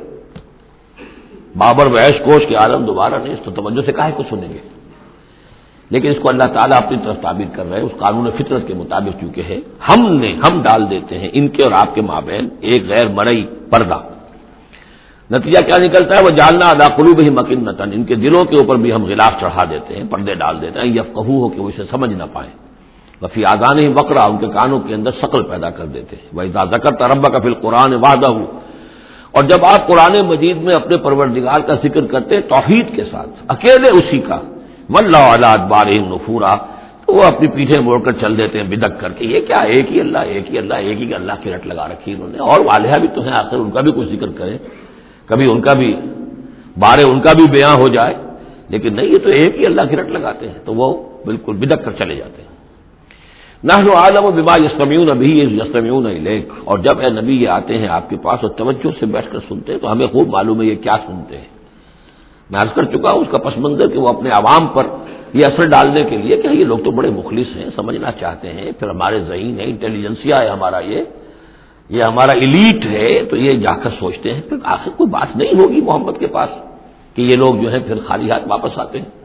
بابر و عیش کوش کے عالم دوبارہ نہیں، اس تو توجہ سے کاہے کو سنیں گے؟ لیکن اس کو اللہ تعالیٰ اپنی طرف تعبیر کر رہے ہیں، اس قانون فطرت کے مطابق چونکہ ہے، ہم ڈال دیتے ہیں ان کے اور آپ کے مابین ایک غیر مرئی پردہ۔ نتیجہ کیا نکلتا ہے؟ وہ جعلنا علی قلوبہم اکنۃ، ان کے دلوں کے اوپر بھی ہم غلاف چڑھا دیتے ہیں، پردے ڈال دیتے ہیں، یفقہوہ کہ وہ اسے سمجھ نہ پائیں، وفی آذانہم وقرا، ان کے کانوں کے اندر ثقل پیدا کر دیتے ہیں۔ وَإِذَا ذَكَرْتَ رَبَّكَ فِي الْقُرْآنِ وَحْدَهُ، اور جب آپ قرآن مجید میں اپنے پروردگار کا ذکر کرتے ہیں توحید کے ساتھ، اکیلے اسی کا، وَلَّوْا عَلَىٰ أَدْبَارِهِمْ نُفُورًا، تو وہ اپنی پیٹھیں موڑ کر چل دیتے ہیں بدک کر کے، یہ کیا ایک ہی اللہ، ایک ہی اللہ، ایک ہی اللہ کی رٹ لگا رکھی انہوں نے، اور الہا بھی تو ہیں، آخر ان کا بھی کچھ ذکر کریں، کبھی ان کا بھی بارے ان کا بھی بیان ہو جائے، لیکن نہیں، یہ تو ایک ہی اللہ کی رٹ لگاتے ہیں، تو وہ بالکل بدک کر چلے جاتے ہیں۔ نحن اعلم بما یستمعون به اذ یستمعون الیک، اور جب اے نبی یہ آتے ہیں آپ کے پاس اور توجہ سے بیٹھ کر سنتے ہیں تو ہمیں خوب معلوم ہے یہ کیا سنتے ہیں۔ میں عرض کر چکا ہوں اس کا پس منظر کہ وہ اپنے عوام پر یہ اثر ڈالنے کے لیے کہ یہ لوگ تو بڑے مخلص ہیں، سمجھنا چاہتے ہیں، پھر ہمارے ذہین ہے، انٹیلیجنسیا ہے ہمارا، یہ ہمارا ایلیٹ ہے، تو یہ جا کر سوچتے ہیں پھر آخر کوئی بات نہیں ہوگی محمد کے پاس کہ یہ لوگ جو ہیں پھر خالی ہاتھ واپس آتے ہیں۔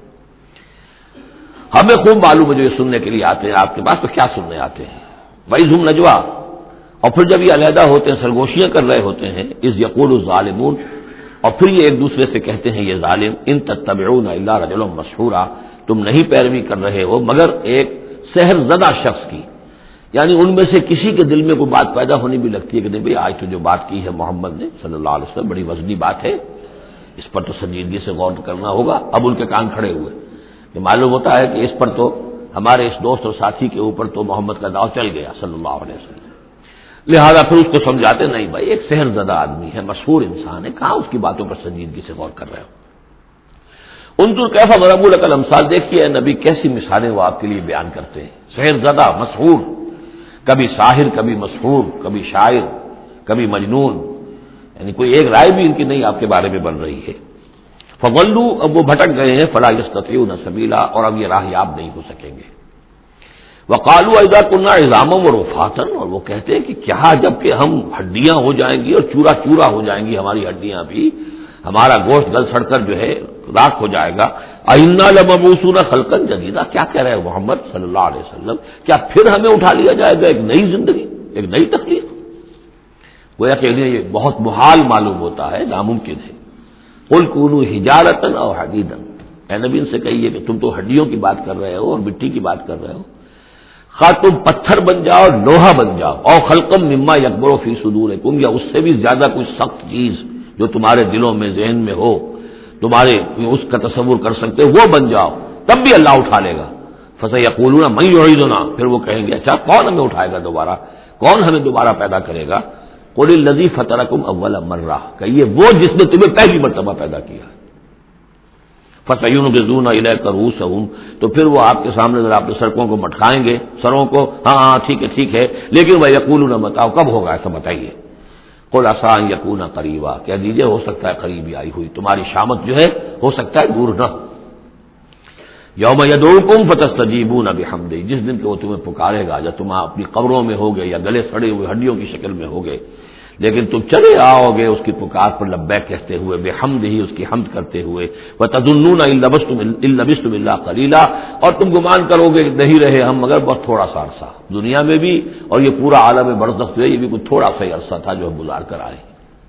ہمیں خوب معلوم ہے جو یہ سننے کے لیے آتے ہیں آپ کے پاس تو کیا سننے آتے ہیں۔ وَإِذْ هُمْ نَجْوَىٰ، اور پھر جب یہ علیحدہ ہوتے ہیں، سرگوشیاں کر رہے ہوتے ہیں، اِذْ يَقُولُ الظَّالِمُونَ، اور پھر یہ ایک دوسرے سے کہتے ہیں یہ ظالم، اِن تَتَّبِعُونَ إِلَّا رَجُلًا مَسْحُورًا، تم نہیں پیروی کر رہے ہو مگر ایک سحر زدہ شخص کی، یعنی ان میں سے کسی کے دل میں کوئی بات پیدا ہونی بھی لگتی ہے کہ نہیں بھائی آج تو جو بات کی ہے محمد نے صلی اللہ علیہ وسلم بڑی وزنی بات ہے، اس پر تو سنجیدگی سے غور کرنا ہوگا۔ اب ان کے کان کھڑے ہوئے کہ معلوم ہوتا ہے کہ اس پر تو ہمارے اس دوست اور ساتھی کے اوپر تو محمد کا داؤ چل گیا صلی اللہ علیہ وسلم، لہذا پھر اس کو سمجھاتے نہیں بھائی ایک سحر زدہ آدمی ہے، مشہور انسان ہے، کہاں اس کی باتوں پر سنجیدگی سے غور کر رہے ہو۔ انظر کیف ضربوا لک الامثال، دیکھیے نبی کیسی مثالیں وہ آپ کے لیے بیان کرتے ہیں، سحر زدہ، مسحور، کبھی ساحر، کبھی مسحور، کبھی شاعر، کبھی مجنون، یعنی کوئی ایک رائے بھی ان کی نہیں آپ کے بارے میں بن رہی ہے۔ فضلوا، اب وہ بھٹک گئے ہیں، فلا یستطیعون سبیلا، اور اب یہ راہ یاب نہیں ہو سکیں گے۔ وقالوا اذا كنا عظاما ورفاتا، اور وہ کہتے ہیں کہ کیا جب کہ ہم ہڈیاں ہو جائیں گی اور چورا چورا ہو جائیں گی ہماری ہڈیاں بھی، ہمارا گوشت گل سڑ کر جو ہے راکھ ہو جائے گا، انا لمبعوثون خلقا جدیدا، کیا کہہ رہے ہیں محمد صلی اللہ علیہ وسلم، کیا پھر ہمیں اٹھا لیا جائے گا ایک نئی زندگی، ایک نئی تخلیق؟ گویا کہ انہیں یہ بہت محال معلوم ہوتا ہے، ناممکن ہے۔ قل کونوا حجارۃ او حدیدا، اے نبی ان سے کہیے کہ تم تو ہڈیوں کی بات کر رہے ہو اور مٹی کی بات کر رہے ہو، خواہ تم پتھر بن جاؤ، لوہا بن جاؤ، اور خلقا مما یکبر فی صدورکم، یا اس سے بھی زیادہ کوئی سخت چیز جو تمہارے دلوں میں ذہن میں ہو، تمہارے اس کا تصور کر سکتے ہو، وہ بن جاؤ، تب بھی اللہ اٹھا لے گا۔ فسیقولون من یعیدنا، پھر وہ کہیں گے اچھا کون ہمیں اٹھائے گا دوبارہ، کون ہمیں دوبارہ پیدا کرے گا؟ قل الذی فطرکم اول مرہ، کہیے وہ جس نے تمہیں پہلی مرتبہ پیدا کیا۔ فسینغضون الیک رؤوسہم، تو پھر وہ آپ کے سامنے ذرا اپنے سرکوں کو مٹکائیں گے، سروں کو، ہاں ٹھیک ہے، لیکن ویقولون متى، کب ہوگا ایسا بتائیے؟ قل عسى ان يكون قریبا، کہہ دیجیے ہو سکتا ہے قریبی آئی ہوئی تمہاری شامت جو ہے ہو سکتا ہے دور نہ ہو۔ یوم یدعوکم فتستجیبون بحمدہ، جس دن کہ وہ تمہیں پکارے گا جب تم اپنی قبروں میں ہوگے یا گلے سڑے ہوئے ہڈیوں کی شکل میں ہوگے، لیکن تم چلے آؤ گے اس کی پکار پر لبیک کہتے ہوئے، بحمدہ، اس کی حمد کرتے ہوئے، وتظنون ان لبثتم الا قلیلا، اور تم گمان کرو گے کہ نہیں رہے ہم مگر بہت تھوڑا سا عرصہ دنیا میں بھی، اور یہ پورا عالم برزخ ہے یہ بھی کوئی تھوڑا سا ہی عرصہ تھا جو ہم گزار کر آئے۔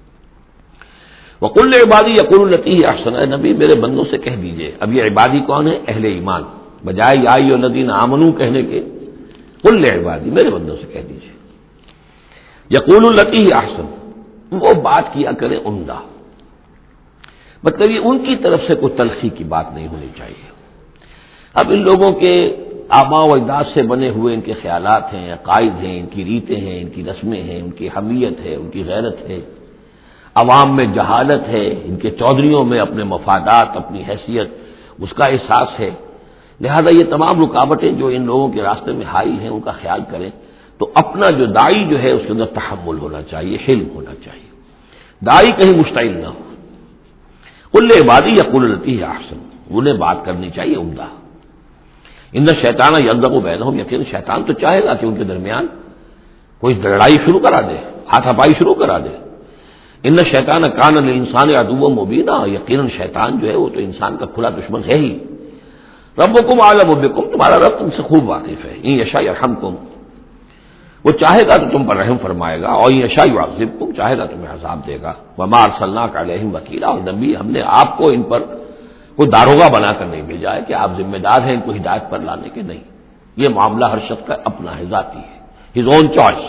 وقل لعبادی یقولوا التی ہی احسن، اے نبی میرے بندوں سے کہہ دیجئے، اب یہ عبادی کون ہے؟ اہل ایمان، بجائے یا ایھا الذین آمنوا کہنے کے قل لعبادی، میرے بندوں سے کہہ دیجئے، یقولوا التی ہی احسن، وہ بات کیا کرے عمدہ، مطلب یہ ان کی طرف سے کوئی تلخی کی بات نہیں ہونی چاہیے۔ اب ان لوگوں کے آباء و اجداد سے بنے ہوئے ان کے خیالات ہیں، عقائد ہیں، ان کی ریتیں ہیں، ان کی رسمیں ہیں، ان کی حمیت ہے، ان کی غیرت ہے، عوام میں جہالت ہے، ان کے چودھریوں میں اپنے مفادات، اپنی حیثیت، اس کا احساس ہے۔ لہذا یہ تمام رکاوٹیں جو ان لوگوں کے راستے میں حائل ہیں ان کا خیال کریں تو اپنا جو داعی جو ہے اس کے اندر تحمل ہونا چاہیے، حلم ہونا چاہیے، داعی کہیں مشتعل نہ ہو۔ قل لعبادی یقولوا التی ہی احسن، انہیں بات کرنی چاہیے عمدہ۔ ان الشیطان یلدغ بینہم، یقین شیطان تو چاہے گا کہ ان کے درمیان کوئی لڑائی شروع کرا دے، ہاتھا پائی شروع کرا دے۔ ان الشیطان کان للانسان عدوا مبینا، یقیناً شیطان جو ہے وہ تو انسان کا کھلا دشمن ہے ہی۔ ربکم اعلم بکم، تمہارا رب تم سے خوب واقف ہے۔ ان یشاء یرحمکم، وہ چاہے گا تو تم پر رحم فرمائے گا، اور ان یشاء یعذبکم، چاہے گا تمہیں عذاب دے گا۔ وما ارسلناک علیہم وکیلا، اور نبی ہم نے آپ کو ان پر کوئی داروغہ بنا کر نہیں بھیجا ہے کہ آپ ذمہ دار ہیں ان کو ہدایت پر لانے کے، نہیں۔ یہ معاملہ ہر شخص کا اپنا ہے، ذاتی ہے، ہز اون چوائس۔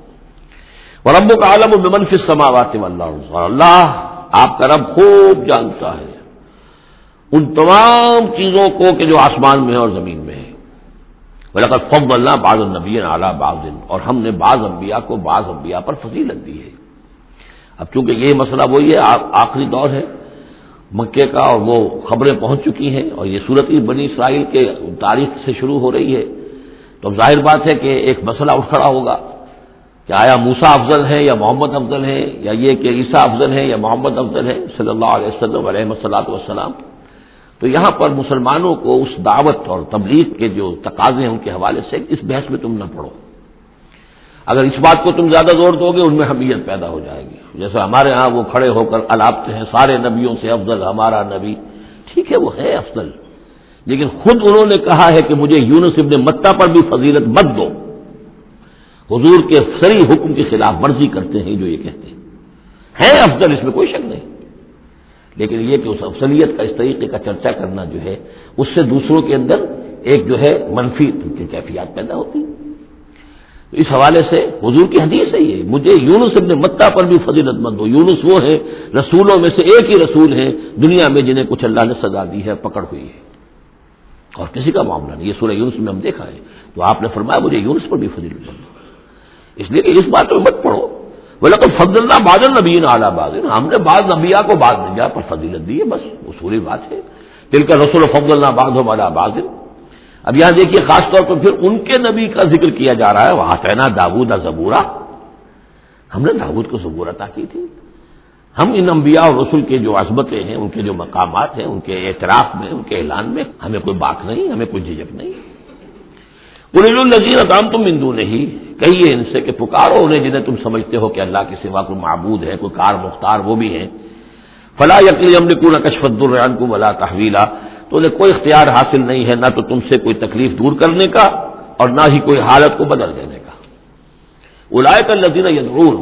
وربک اعلم بمن فی السماوات والارض، اور اللہ آپ کا رب خوب جانتا ہے ان تمام چیزوں کو کہ جو آسمان میں ہے اور زمین میں ہے۔ وَلَقَدْ فَضَّلْنَا بَعْضَ النَّبِيِّينَ عَلَىٰ بَعْضٍ، اور ہم نے بعض انبیاء کو بعض انبیاء پر فضیلت دی ہے۔ اب چونکہ یہ مسئلہ وہی ہے، آخری دور ہے مکے کا، اور وہ خبریں پہنچ چکی ہیں، اور یہ صورت ہی بنی اسرائیل کے تاریخ سے شروع ہو رہی ہے، تو اب ظاہر بات ہے کہ ایک مسئلہ اٹھ کھڑا ہوگا کہ آیا موسیٰ افضل ہے یا محمد افضل ہے، یا یہ کہ عیسیٰ افضل ہے یا محمد افضل ہے صلی اللہ علیہ وسلم علیہ الصلوۃ والسلام۔ تو یہاں پر مسلمانوں کو اس دعوت اور تبلیغ کے جو تقاضے ہیں ان کے حوالے سے اس بحث میں تم نہ پڑو۔ اگر اس بات کو تم زیادہ زور دو گے ان میں حمیت پیدا ہو جائے گی، جیسے ہمارے ہاں وہ کھڑے ہو کر الاپتے ہیں سارے نبیوں سے افضل ہمارا نبی۔ ٹھیک ہے، وہ ہے افضل، لیکن خود انہوں نے کہا ہے کہ مجھے یونس ابن متہ پر بھی فضیلت مت دو۔ حضور کے صریح حکم کی خلاف ورزی کرتے ہیں جو یہ کہتے ہیں افضل، اس میں کوئی شک نہیں، لیکن یہ کہ اس افضلیت کا اس طریقے کا چرچا کرنا جو ہے اس سے دوسروں کے اندر ایک جو ہے منفی کیفیات پیدا ہوتی ہیں۔ تو اس حوالے سے حضور کی حدیث ہے یہ، مجھے یونس ابن متہ پر بھی فضیلت مند ہو۔ یونس وہ ہے رسولوں میں سے ایک ہی رسول ہیں دنیا میں جنہیں کچھ اللہ نے سزا دی ہے، پکڑ ہوئی ہے، اور کسی کا معاملہ نہیں۔ یہ سورہ یونس میں ہم دیکھا ہے، تو آپ نے فرمایا مجھے یونس پر بھی فضیلت مند ہو، اس لیے کہ اس بات میں مت پڑھو وَلَقَدْ فَضَّلْنَا بَعْضَ النَّبِيِّينَ عَلَىٰ بَعْضٍ، ہم نے بعض انبیاء کو بعض انبیاء پر فضیلت دی ہے، بس اصولی بات ہے۔ تِلْكَ الرُّسُلُ فَضَّلْنَا بَعْضَهُمْ عَلَىٰ بَعْضٍ۔ اب یہاں دیکھیے خاص طور پر پھر ان کے نبی کا ذکر کیا جا رہا ہے، وَآتَيْنَا دَاوُودَ زَبُورًا، ہم نے داؤد کو زبور عطا کی تھی۔ ہم ان انبیاء اور رسل کے جو عظمتیں ہیں، ان کے جو مقامات ہیں، ان کے اعتراف میں، ان کے اعلان میں ہمیں کوئی باک نہیں، ہمیں کوئی جھجک نہیں۔ قُلِ ادْعُوا الَّذِينَ زَعَمْتُم مِّن دُونِهِ، کہیے ان سے کہ پکارو انہیں جنہیں تم سمجھتے ہو کہ اللہ کے سوا کوئی معبود ہے، کوئی کار مختار وہ بھی ہیں۔ فَلَا يَمْلِكُونَ كَشْفَ الضُّرِّ عَنكُمْ وَلَا تَحْوِيلًا، تو انہیں کوئی اختیار حاصل نہیں ہے نہ تو تم سے کوئی تکلیف دور کرنے کا اور نہ ہی کوئی حالت کو بدل دینے کا۔ اولئک الذین یدعون،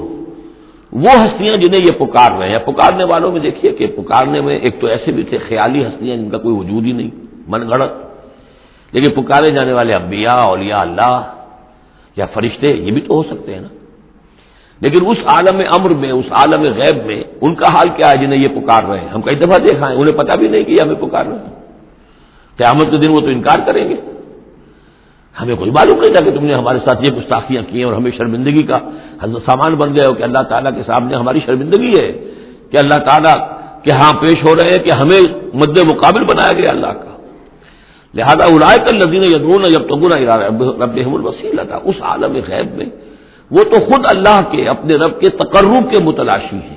وہ ہستیاں جنہیں یہ پکار رہے ہیں۔ پکارنے والوں میں دیکھیے کہ پکارنے میں ایک تو ایسے بھی تھے خیالی ہستیاں جن کا کوئی وجود ہی نہیں، من گھڑت، لیکن پکارے جانے والے انبیاء، اولیاء اللہ یا فرشتے یہ بھی تو ہو سکتے ہیں نا۔ لیکن اس عالم امر میں، اس عالم غیب میں ان کا حال کیا ہے جنہیں یہ پکار رہے ہیں؟ ہم کئی دفعہ دیکھا ہے انہیں پتہ بھی نہیں کہ ہمیں پکار رہے ہیں۔ قیامت کے دن وہ تو انکار کریں گے، ہمیں کوئی معلوم نہیں تھا کہ تم نے ہمارے ساتھ یہ گستاخیاں کی ہیں اور ہمیں شرمندگی کا سامان بن گئے ہو کہ اللہ تعالیٰ کے سامنے ہماری شرمندگی ہے کہ اللہ تعالیٰ کے ہاں پیش ہو رہے ہیں کہ ہمیں مد مقابل بنایا گیا اللہ کا۔ لہذا اولئک الذین یدعون یبتغون الی ربہم الوسیلۃ، اس عالم غیب میں وہ تو خود اللہ کے اپنے رب کے تقرب کے متلاشی ہیں۔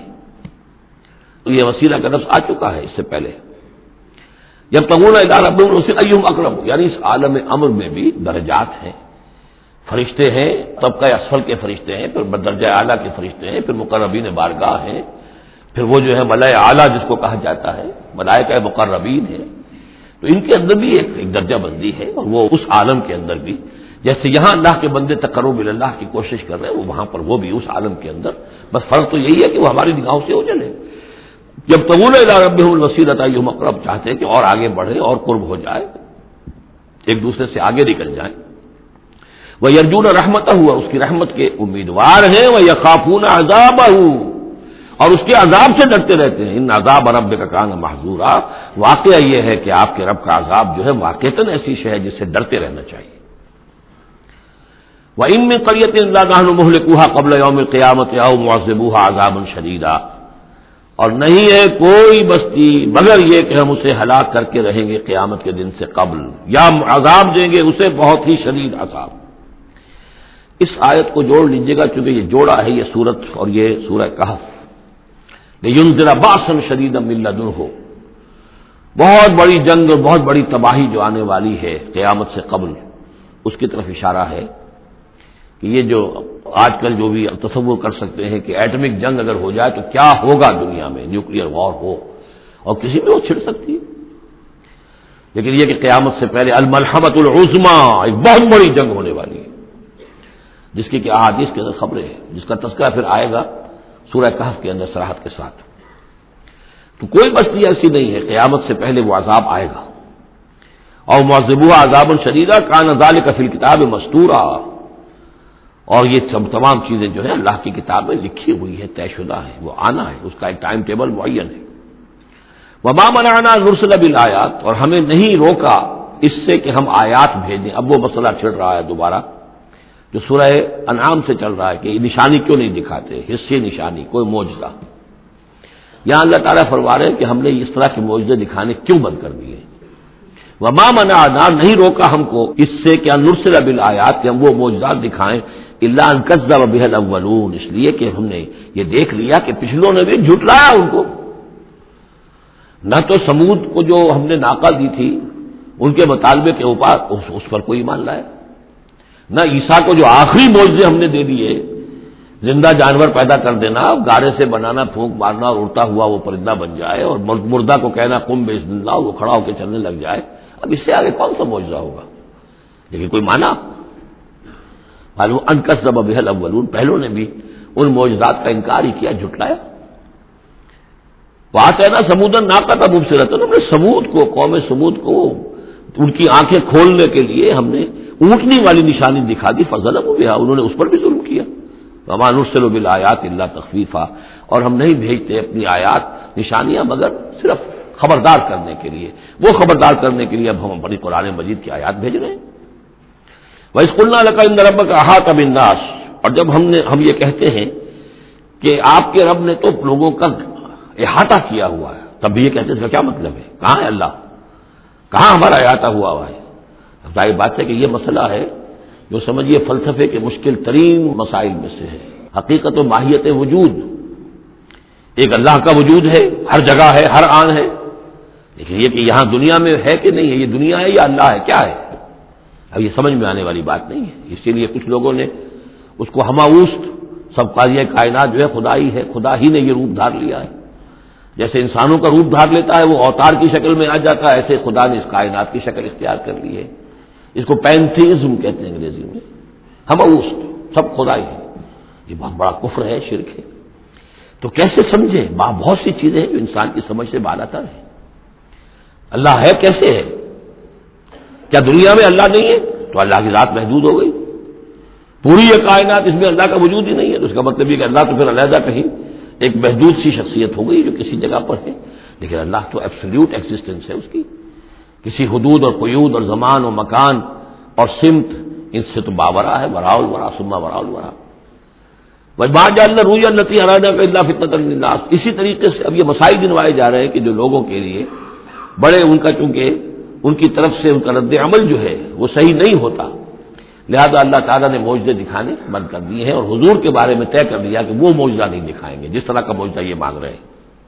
تو یہ وسیلہ کا لفظ آ چکا ہے اس سے پہلے، یبتغون الی ربہم الوسیلۃ ایہم اقرب، یعنی اس عالم امر میں بھی درجات ہیں، فرشتے ہیں، طبقہ اسفل کے فرشتے ہیں، پھر درجہ اعلیٰ کے فرشتے ہیں، پھر مقربین بارگاہ ہیں، پھر وہ جو ہے ملائے اعلیٰ جس کو کہا جاتا ہے، ملائکہ مقربین ہیں۔ تو ان کے اندر بھی ایک درجہ بندی ہے، اور وہ اس عالم کے اندر بھی جیسے یہاں اللہ کے بندے تقرب اللہ کی کوشش کر رہے ہیں، وہ وہاں پر وہ بھی اس عالم کے اندر، بس فرق تو یہی ہے کہ وہ ہماری نگاہوں سے اوجھل ہے۔ جب یبتغون الی ربہم الوسیلۃ ایہم اقرب، چاہتے ہیں کہ اور آگے بڑھے اور قرب ہو جائے، ایک دوسرے سے آگے نکل جائیں۔ وَيَرْجُونَ رَحْمَتَهُ، اس کی رحمت کے امیدوار ہیں، وَيَخَافُونَ عَذَابَهُ، اور اس کے عذاب سے ڈرتے رہتے ہیں. ان عذاب ربک کان محذورا، واقعہ یہ ہے کہ آپ کے رب کا عذاب جو ہے واقعتاً ایسی شے ہے جس سے ڈرتے رہنا چاہیے. وَإِن مِّن قَرْيَةٍ إِلَّا نَحْنُ مُهْلِكُوهَا قَبْلَ يَوْمِ الْقِيَامَةِ أَوْ مُعَذِّبُوهَا عَذَابًا شَدِيدًا، اور نہیں ہے کوئی بستی مگر یہ کہ ہم اسے ہلاک کر کے رہیں گے قیامت کے دن سے قبل، یا عذاب دیں گے اسے بہت ہی شدید عذاب. اس آیت کو جوڑ لیجیے گا چونکہ یہ جوڑا ہے یہ سورت اور یہ سورہ کہف. لِيُنذِرَ بَأْسًا شَدِيدًا مِّن لَّدُنْهُ، بہت بڑی جنگ اور بہت بڑی تباہی جو آنے والی ہے قیامت سے قبل، اس کی طرف اشارہ ہے کہ یہ جو آج کل جو بھی تصور کر سکتے ہیں کہ ایٹمک جنگ اگر ہو جائے تو کیا ہوگا دنیا میں، نیوکلیئر وار ہو اور کسی بھی وہ چھڑ سکتی ہے. لیکن یہ کہ قیامت سے پہلے الملحمۃ العظمیٰ، ایک بہت بڑی جنگ ہونے والی ہے جس کی کہ احادیث کے اندر خبریں ہیں، جس کا تذکرہ پھر آئے گا سورہ کہف کے اندر صراحت کے ساتھ. تو کوئی بستی ایسی نہیں ہے قیامت سے پہلے وہ عذاب آئے گا. اور معذبوها عذابا شدیدا کان ذلک فی الکتاب مستورا، اور یہ تمام چیزیں جو ہے اللہ کی کتاب میں لکھی ہوئی ہے، طے شدہ ہے، وہ آنا ہے، اس کا ایک ٹائم ٹیبل معین ہے. وما منعنا ان نرسل بالآیات، اور ہمیں نہیں روکا اس سے کہ ہم آیات بھیجیں. اب وہ مسئلہ چھڑ رہا ہے دوبارہ جو سورہ انعام سے چل رہا ہے کہ نشانی کیوں نہیں دکھاتے، حصے نشانی، کوئی معجزہ. یہاں اللہ تعالیٰ فرما رہے ہیں کہ ہم نے اس طرح کے معجزے دکھانے کیوں بند کر دیے. وما منعنا، نہیں روکا ہم کو اس سے کہ ان نرسل بالآیات، کہ ہم وہ معجزات دکھائیں، الا ان کذب بها الاولون، اس لیے کہ ہم نے یہ دیکھ لیا کہ پچھلوں نے بھی جھٹلایا ان کو. نہ تو سمود کو جو ہم نے ناقہ دی تھی ان کے مطالبے کے اوپر اس پر کوئی ایمان لایا، نہ عیسیٰ کو جو آخری معجزے ہم نے دے دیے، زندہ جانور پیدا کر دینا، گارے سے بنانا، پھونک مارنا اور اڑتا ہوا وہ پرندہ بن جائے، اور مردہ کو کہنا قم باذن اللہ، وہ کھڑا ہو کے چلنے لگ جائے. اب اس سے آگے کون سا معجزہ ہوگا؟ لیکن کوئی مانا معلوم ان کذب بها الاولون، پہلوں نے بھی ان معجزات کا انکار ہی کیا، جھٹلایا. وآتینا ثمود الناقۃ مبصرۃ، ہم نے سمود کو، قوم سمود کو ان کی آنکھیں کھولنے کے لیے ہم نے اونٹنی والی نشانی دکھا دی، فظلموا بها، انہوں نے اس پر بھی ظلم کیا. وما نرسل بالآیات الا تخفیفا، اور ہم نہیں بھیجتے اپنی آیات نشانیاں مگر صرف خبردار کرنے کے لیے. وہ خبردار کرنے کے لیے اب ہم اپنی قرآن مجید کی آیات بھیج رہے ہیں. وَإِذْ قُلْنَا لَكَ إِنَّ رَبَّكَ أَحَاطَ بِالنَّاسِ، اور جب ہم یہ کہتے ہیں کہ آپ کے رب نے تو لوگوں کا احاطہ کیا ہوا ہے، تب بھی یہ کہتے ہیں اس کا کیا مطلب ہے؟ کہاں ہے اللہ؟ کہاں ہمارا احاطہ ہوا ہے؟ ظاہر بات ہے کہ یہ مسئلہ ہے جو سمجھیے فلسفے کے مشکل ترین مسائل میں سے ہے. حقیقت و ماہیت وجود، ایک اللہ کا وجود ہے، ہر جگہ ہے، ہر آن ہے، لیکن یہ کہ یہاں دنیا میں ہے کہ نہیں ہے، یہ دنیا ہے یا اللہ ہے، کیا ہے؟ اب یہ سمجھ میں آنے والی بات نہیں ہے. اسی لیے کچھ لوگوں نے اس کو ہماوست سب قاضی کائنات جو ہے خدا ہی ہے، خدا ہی نے یہ روپ دھار لیا ہے. جیسے انسانوں کا روپ دھار لیتا ہے وہ اوتار کی شکل میں آ جاتا ہے، ایسے خدا نے اس کائنات کی شکل اختیار کر لی ہے. اس کو پینتھیزم کہتے ہیں انگریزی میں، ہماوست، سب خدا ہی ہے. یہ بہت بڑا کفر ہے، شرک ہے. تو کیسے سمجھیں؟ بہت سی چیزیں ہیں جو انسان کی سمجھ سے بالا تر ہے. اللہ ہے کیسے ہے؟ کیا دنیا میں اللہ نہیں ہے تو اللہ کی ذات محدود ہو گئی؟ پوری یہ کائنات اس میں اللہ کا وجود ہی نہیں ہے تو اس کا مطلب یہ کہ اللہ تو پھر علیحدہ کہیں ایک محدود سی شخصیت ہو گئی جو کسی جگہ پر ہے. لیکن اللہ تو ایبسلیوٹ ایگزسٹنس ہے اس کی، کسی حدود اور قیود اور زمان اور مکان اور سمت ان سے تو باورا ہے. وراء الورا ثم وراء الورا. وما جعلنا الرؤيا التي أرادناك إلا فتنة للناس. اسی طریقے سے اب یہ مسائل گنوائے جا رہے ہیں کہ جو لوگوں کے لیے بڑے ان کا چونکہ ان کی طرف سے ان کا رد عمل جو ہے وہ صحیح نہیں ہوتا، لہذا اللہ تعالیٰ نے معجزے دکھانے بند کر دیے ہیں اور حضور کے بارے میں طے کر دیا کہ وہ معجزہ نہیں دکھائیں گے جس طرح کا معجزہ یہ مانگ رہے ہیں.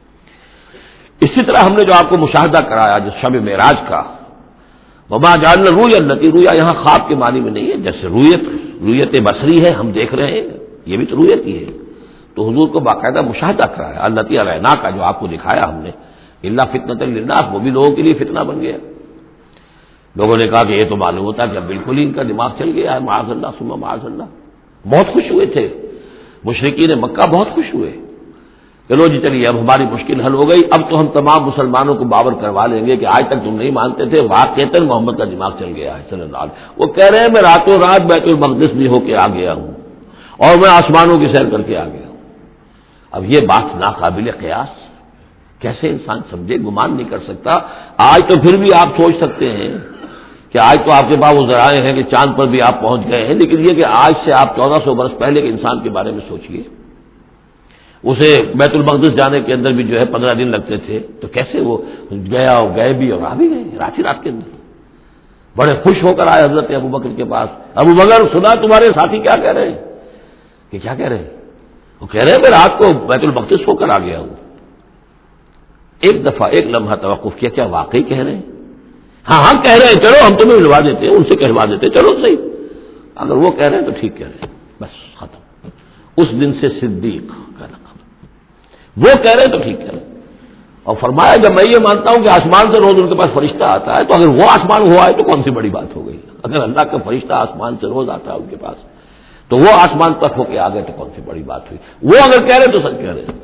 اسی طرح ہم نے جو آپ کو مشاہدہ کرایا جس شب معراج کا، وما جعلنا الرؤيا التي، رؤیا یہاں خواب کے معنی میں نہیں ہے، جیسے رؤیت بصری ہے ہم دیکھ رہے ہیں، یہ بھی تو رؤیت ہی ہے. تو حضور کو باقاعدہ مشاہدہ کرایا التي اریناک کا، جو آپ کو دکھایا ہم نے، الا فتنۃ للناس، وہ بھی لوگوں کے لیے فتنہ بن گیا. لوگوں نے کہا کہ یہ تو معلوم ہوتا ہے کہ اب بالکل ہی ان کا دماغ چل گیا ہے، معاذ اللہ ثم معاذ اللہ. بہت خوش ہوئے تھے مشرکین مکہ، بہت خوش ہوئے. چلو جی چلیے اب ہماری مشکل حل ہو گئی، اب تو ہم تمام مسلمانوں کو باور کروا لیں گے کہ آج تک تم نہیں مانتے تھے، واقعتاً محمد کا دماغ چل گیا ہے صلی اللہ علیہ وسلم. وہ کہہ رہے ہیں میں راتوں رات بیت المقدس بھی ہو کے آ گیا ہوں اور میں آسمانوں کی سیر کر کے آ گیا ہوں. اب یہ بات ناقابل قیاس، کیسے انسان سمجھے، گمان نہیں کر سکتا۔ آج تو پھر بھی آپ سوچ سکتے ہیں کہ آج تو آپ کے پاس وہ ذرائع ہیں کہ چاند پر بھی آپ پہنچ گئے ہیں، لیکن یہ کہ آج سے آپ 1400 برس پہلے کے انسان کے بارے میں سوچئے، اسے بیت المقدس جانے کے اندر بھی جو ہے 15 دن لگتے تھے، تو کیسے وہ گیا اور گئے بھی اور آ بھی گئے رات ہی رات کے اندر۔ بڑے خوش ہو کر آئے حضرت ابوبکر کے پاس، ابوبکر سنا تمہارے ساتھی کیا کہہ رہے ہیں؟ کہ کیا کہہ رہے ہیں؟ وہ کہہ رہے ہیں میں رات کو بیت المقدس ہو کر آ گیا ہوں۔ ایک دفعہ ایک لمحہ توقف کیا، کیا واقعی کہہ رہے ہیں؟ ہاں ہاں کہہ رہے ہیں، چلو ہم تمہیں ملوا دیتے ہیں، ان سے کہلوا دیتے ہیں، چلو صحیح، اگر وہ کہہ رہے ہیں تو ٹھیک کہہ رہے ہیں، بس ختم۔ اس دن سے صدیق کا لقب، وہ کہہ رہے ہیں تو ٹھیک کہہ رہے ہیں۔ اور فرمایا جب میں یہ مانتا ہوں کہ آسمان سے روز ان کے پاس فرشتہ آتا ہے، تو اگر وہ آسمان ہوا ہے تو کون سی بڑی بات ہو گئی؟ اگر اللہ کا فرشتہ آسمان سے روز آتا ہے ان کے پاس، تو وہ آسمان تک ہو کے آ گئے تو کون سی بڑی بات ہوئی؟ وہ اگر کہہ رہے تو سچ کہہ رہے ہیں۔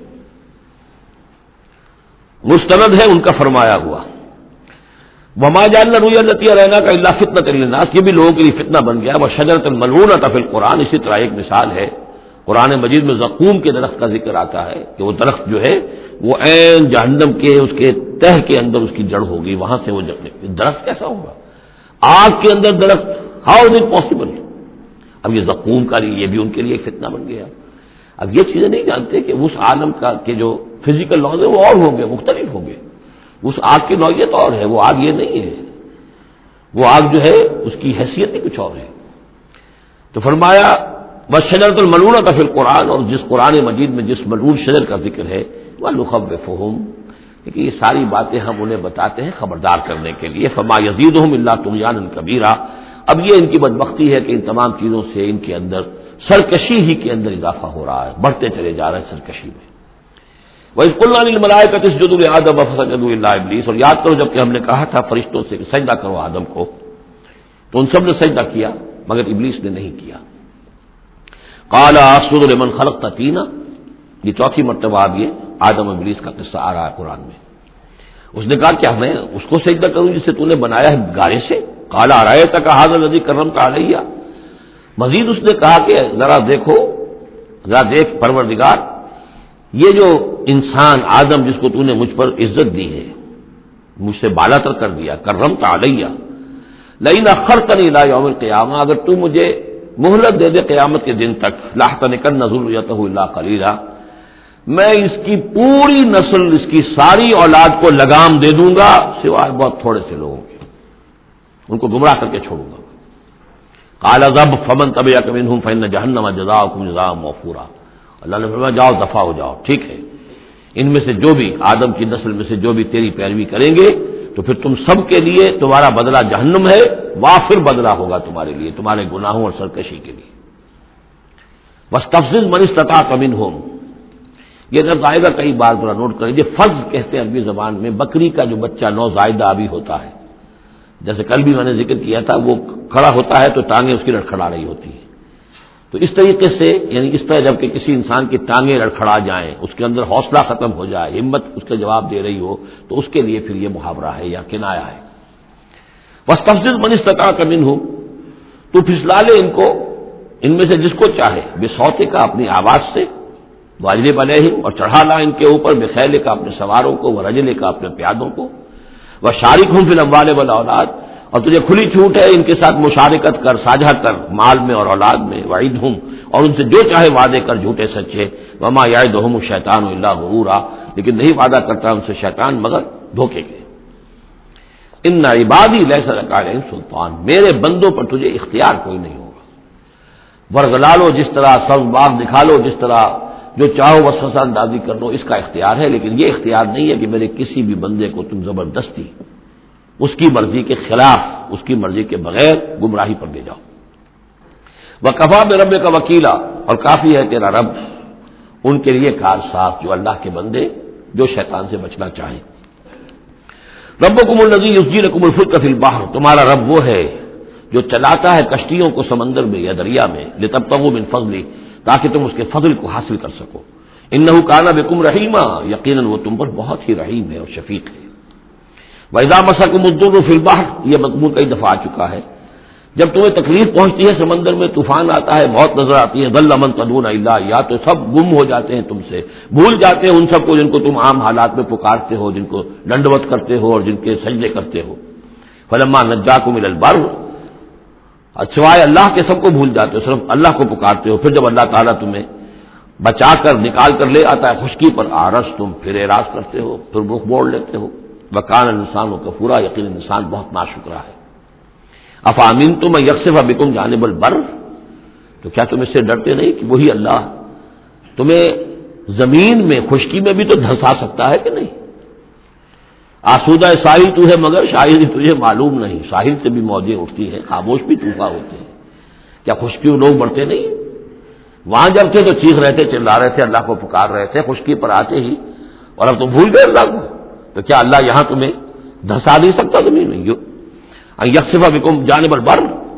مستند ہے ان کا فرمایا ہوا، وما جعلنا الرؤيا التي اريناك الا فتنة للناس، یہ بھی لوگوں کے لیے فتنہ بن گیا۔ وشجرة ملعونة في القرآن، اسی طرح ایک مثال ہے قرآن مجید میں زقوم کے درخت کا ذکر آتا ہے کہ وہ درخت جو ہے وہ عین جہنم کے اس کے تہ کے اندر اس کی جڑ ہوگی، وہاں سے وہ درخت کیسا ہوگا؟ آگ کے اندر درخت، ہاؤ از اٹ پاسبل؟ اب یہ زقوم کا یہ بھی ان کے لیے ایک فتنہ بن گیا۔ اب یہ چیزیں نہیں جانتے کہ اس عالم کا کہ جو فزیکل لاز ہے وہ اور ہوں گے، مختلف ہوں گے، اس آگ کی نوعیت اور ہے، وہ آگ یہ نہیں ہے، وہ آگ جو ہے اس کی حیثیت ہی کچھ اور ہے۔ تو فرمایا وشجرۃ الملعونۃ فی القرآن، اور جس قرآن مجید میں جس ملعون شجر کا ذکر ہے، وَنُخَوِّفُهُمْ، کہ یہ ساری باتیں ہم انہیں بتاتے ہیں خبردار کرنے کے لیے، فما یزیدہم الا طغیانا کبیرا۔ اب یہ ان کی بدبختی ہے کہ ان تمام چیزوں سے ان کے اندر سرکشی ہی کے اندر اضافہ ہو رہا ہے، بڑھتے چلے جا رہے ہیں سرکشی میں۔ وَإِذْ قُلْنَا لِلْمَلَائِكَةِ اسْجُدُوا لِآدَمَ فَسَجَدُوا إِلَّا إِبْلِيسَ، اور یاد کرو جب کہ ہم نے کہا تھا فرشتوں سے کہ سجدہ کرو آدم کو، تو ان سب نے سجدہ کیا مگر ابلیس نے نہیں کیا۔ قَالَ أَسْجُدُ لِمَنْ خَلَقْتَ طِينًا، یہ چوتھی مرتبہ اب یہ آدم و ابلیس کا قصہ آ رہا ہے قرآن میں۔ اس نے کہا کیا میں اس کو سجدہ کروں جسے تو نے بنایا ہے گارے سے؟ قَالَ أَرَأَيْتَكَ هَٰذَا الَّذِي كَرَّمْتَ عَلَيَّ، مزید اس نے کہا کہ ذرا دیکھو، ذرا دیکھ پروردگار، یہ جو انسان آدم جس کو تو نے مجھ پر عزت دی ہے، مجھ سے بالا تر کر دیا، کرمت علیہ، لئن اخرتنی الی یوم القیامہ، اگر تو مجھے مہلت دے دے قیامت کے دن تک، لاحتنکن ذریتہ الا قلیلا، میں اس کی پوری نسل، اس کی ساری اولاد کو لگام دے دوں گا سوائے بہت تھوڑے سے لوگوں کے، ان کو گمراہ کر کے چھوڑوں گا۔ قال ذب فمن تبعک منہم فإن جہنم جزاؤکم جزاء موفورا، اللہ نے فرمایا جاؤ دفع ہو جاؤ، ٹھیک ہے، ان میں سے جو بھی آدم کی نسل میں سے جو بھی تیری پیروی کریں گے تو پھر تم سب کے لیے تمہارا بدلہ جہنم ہے، وافر بدلہ ہوگا تمہارے لیے، تمہارے گناہوں اور سرکشی کے لیے۔ واستفزز من استطاعت منہم، یہ لفظ آئے گا کئی بار، ذرا نوٹ کر لیجیے، فز کہتے ہیں عربی زبان میں بکری کا جو بچہ نوزائیدہ ابھی ہوتا ہے، جیسے کل بھی میں نے ذکر کیا تھا، وہ کھڑا ہوتا ہے تو ٹانگیں اس کی لڑکھڑا رہی ہوتی ہیں، تو اس طریقے سے یعنی اس طرح جب کہ کسی انسان کی ٹانگیں لڑکھڑا جائیں، اس کے اندر حوصلہ ختم ہو جائے، ہمت اس کا جواب دے رہی ہو، تو اس کے لیے پھر یہ محاورہ ہے یا کنایا ہے۔ واستفزز من استطاعت منہم، تو پھسلا لے ان کو، ان میں سے جس کو چاہے، بصوتک کا اپنی آواز سے، واجلب علیہم، اور چڑھا لا ان کے اوپر، بخیلک کا اپنے سواروں کو، ورجلک کا اپنے پیادوں کو، وشارکہم فی الاموال والاولاد، اور تجھے کھلی چھوٹ ہے ان کے ساتھ مشارکت کر، ساجھا کر مال میں اور اولاد میں، وعدہم، اور ان سے جو چاہے وعدے کر جھوٹے سچے، وما یعدہم الشیطان الا غرورا، لیکن نہیں وعدہ کرتا ان سے شیطان مگر دھوکے کے۔ ان عبادی لیس لک علیہم سلطان، میرے بندوں پر تجھے اختیار کوئی نہیں ہوگا، ورگلا لو جس طرح، سبز باغ دکھا لو جس طرح، جو چاہو وسوسہ اندازی کر لو، اس کا اختیار ہے، لیکن یہ اختیار نہیں ہے کہ میرے کسی بھی بندے کو تم زبردستی اس کی مرضی کے خلاف، اس کی مرضی کے بغیر گمراہی پر لے جاؤ۔ وَكَفَىٰ بِرَبِّكَ وَكِيلًا، اور کافی ہے تیرا رب ان کے لیے کارساز، جو اللہ کے بندے جو شیطان سے بچنا چاہیں۔ ربکم الذی یزجی لکم الفلک فی البحر، تمہارا رب وہ ہے جو چلاتا ہے کشتیوں کو سمندر میں یا دریا میں، لتبتغوا من فضلہ، تاکہ تم اس کے فضل کو حاصل کر سکو۔ انہ کان بکم رحیما، یقیناً وہ تم پر بہت ہی رحیم ہے اور شفیق ہے۔ وَإِذَا مَسَّكُمُ الضُّرُّ فِي الْبَحْرِ، یہ مضمون کئی دفعہ آ چکا ہے جب تمہیں تکلیف پہنچتی ہے سمندر میں، طوفان آتا ہے، موت نظر آتی ہے، ضل من تدعون الا اياه، تو سب گم ہو جاتے ہیں تم سے، بھول جاتے ہیں ان سب کو جن کو تم عام حالات میں پکارتے ہو، جن کو ڈنڈوت کرتے ہو اور جن کے سجدے کرتے ہو. فلما نجاكم الى البر، سوائے اللہ کے سب کو بھول جاتے ہو، صرف اللہ کو پکارتے ہو. پھر جب اللہ تعالیٰ تمہیں بچا کر نکال کر لے آتا ہے خشکی پر، آرس تم پھر اعراض کرتے ہو، پھر رخ موڑ لیتے ہو. وکان الانسان کفورا، یقین انسان بہت ناشکرا ہے. افامنتم ان یخسف بکم جانب البر، تو کیا تم اس سے ڈرتے نہیں کہ وہی اللہ تمہیں زمین میں خشکی میں بھی تو دھنسا سکتا ہے کہ نہیں؟ آسودہ ساحل تو ہے مگر شاید تجھے معلوم نہیں، ساحل سے بھی موجیں اٹھتی ہیں، خاموش بھی طوفان ہوتے ہیں. کیا خشکی لوگ بڑھتے نہیں؟ وہاں جب تھے تو چیخ رہے تھے، چلا رہے تھے، اللہ کو پکار رہے تھے، خشکی پر آتے ہی اور اب تم بھول گئے اللہ کو. تو کیا اللہ یہاں تمہیں دھسا نہیں سکتا زمین میں؟ یخسف بکم جانب البر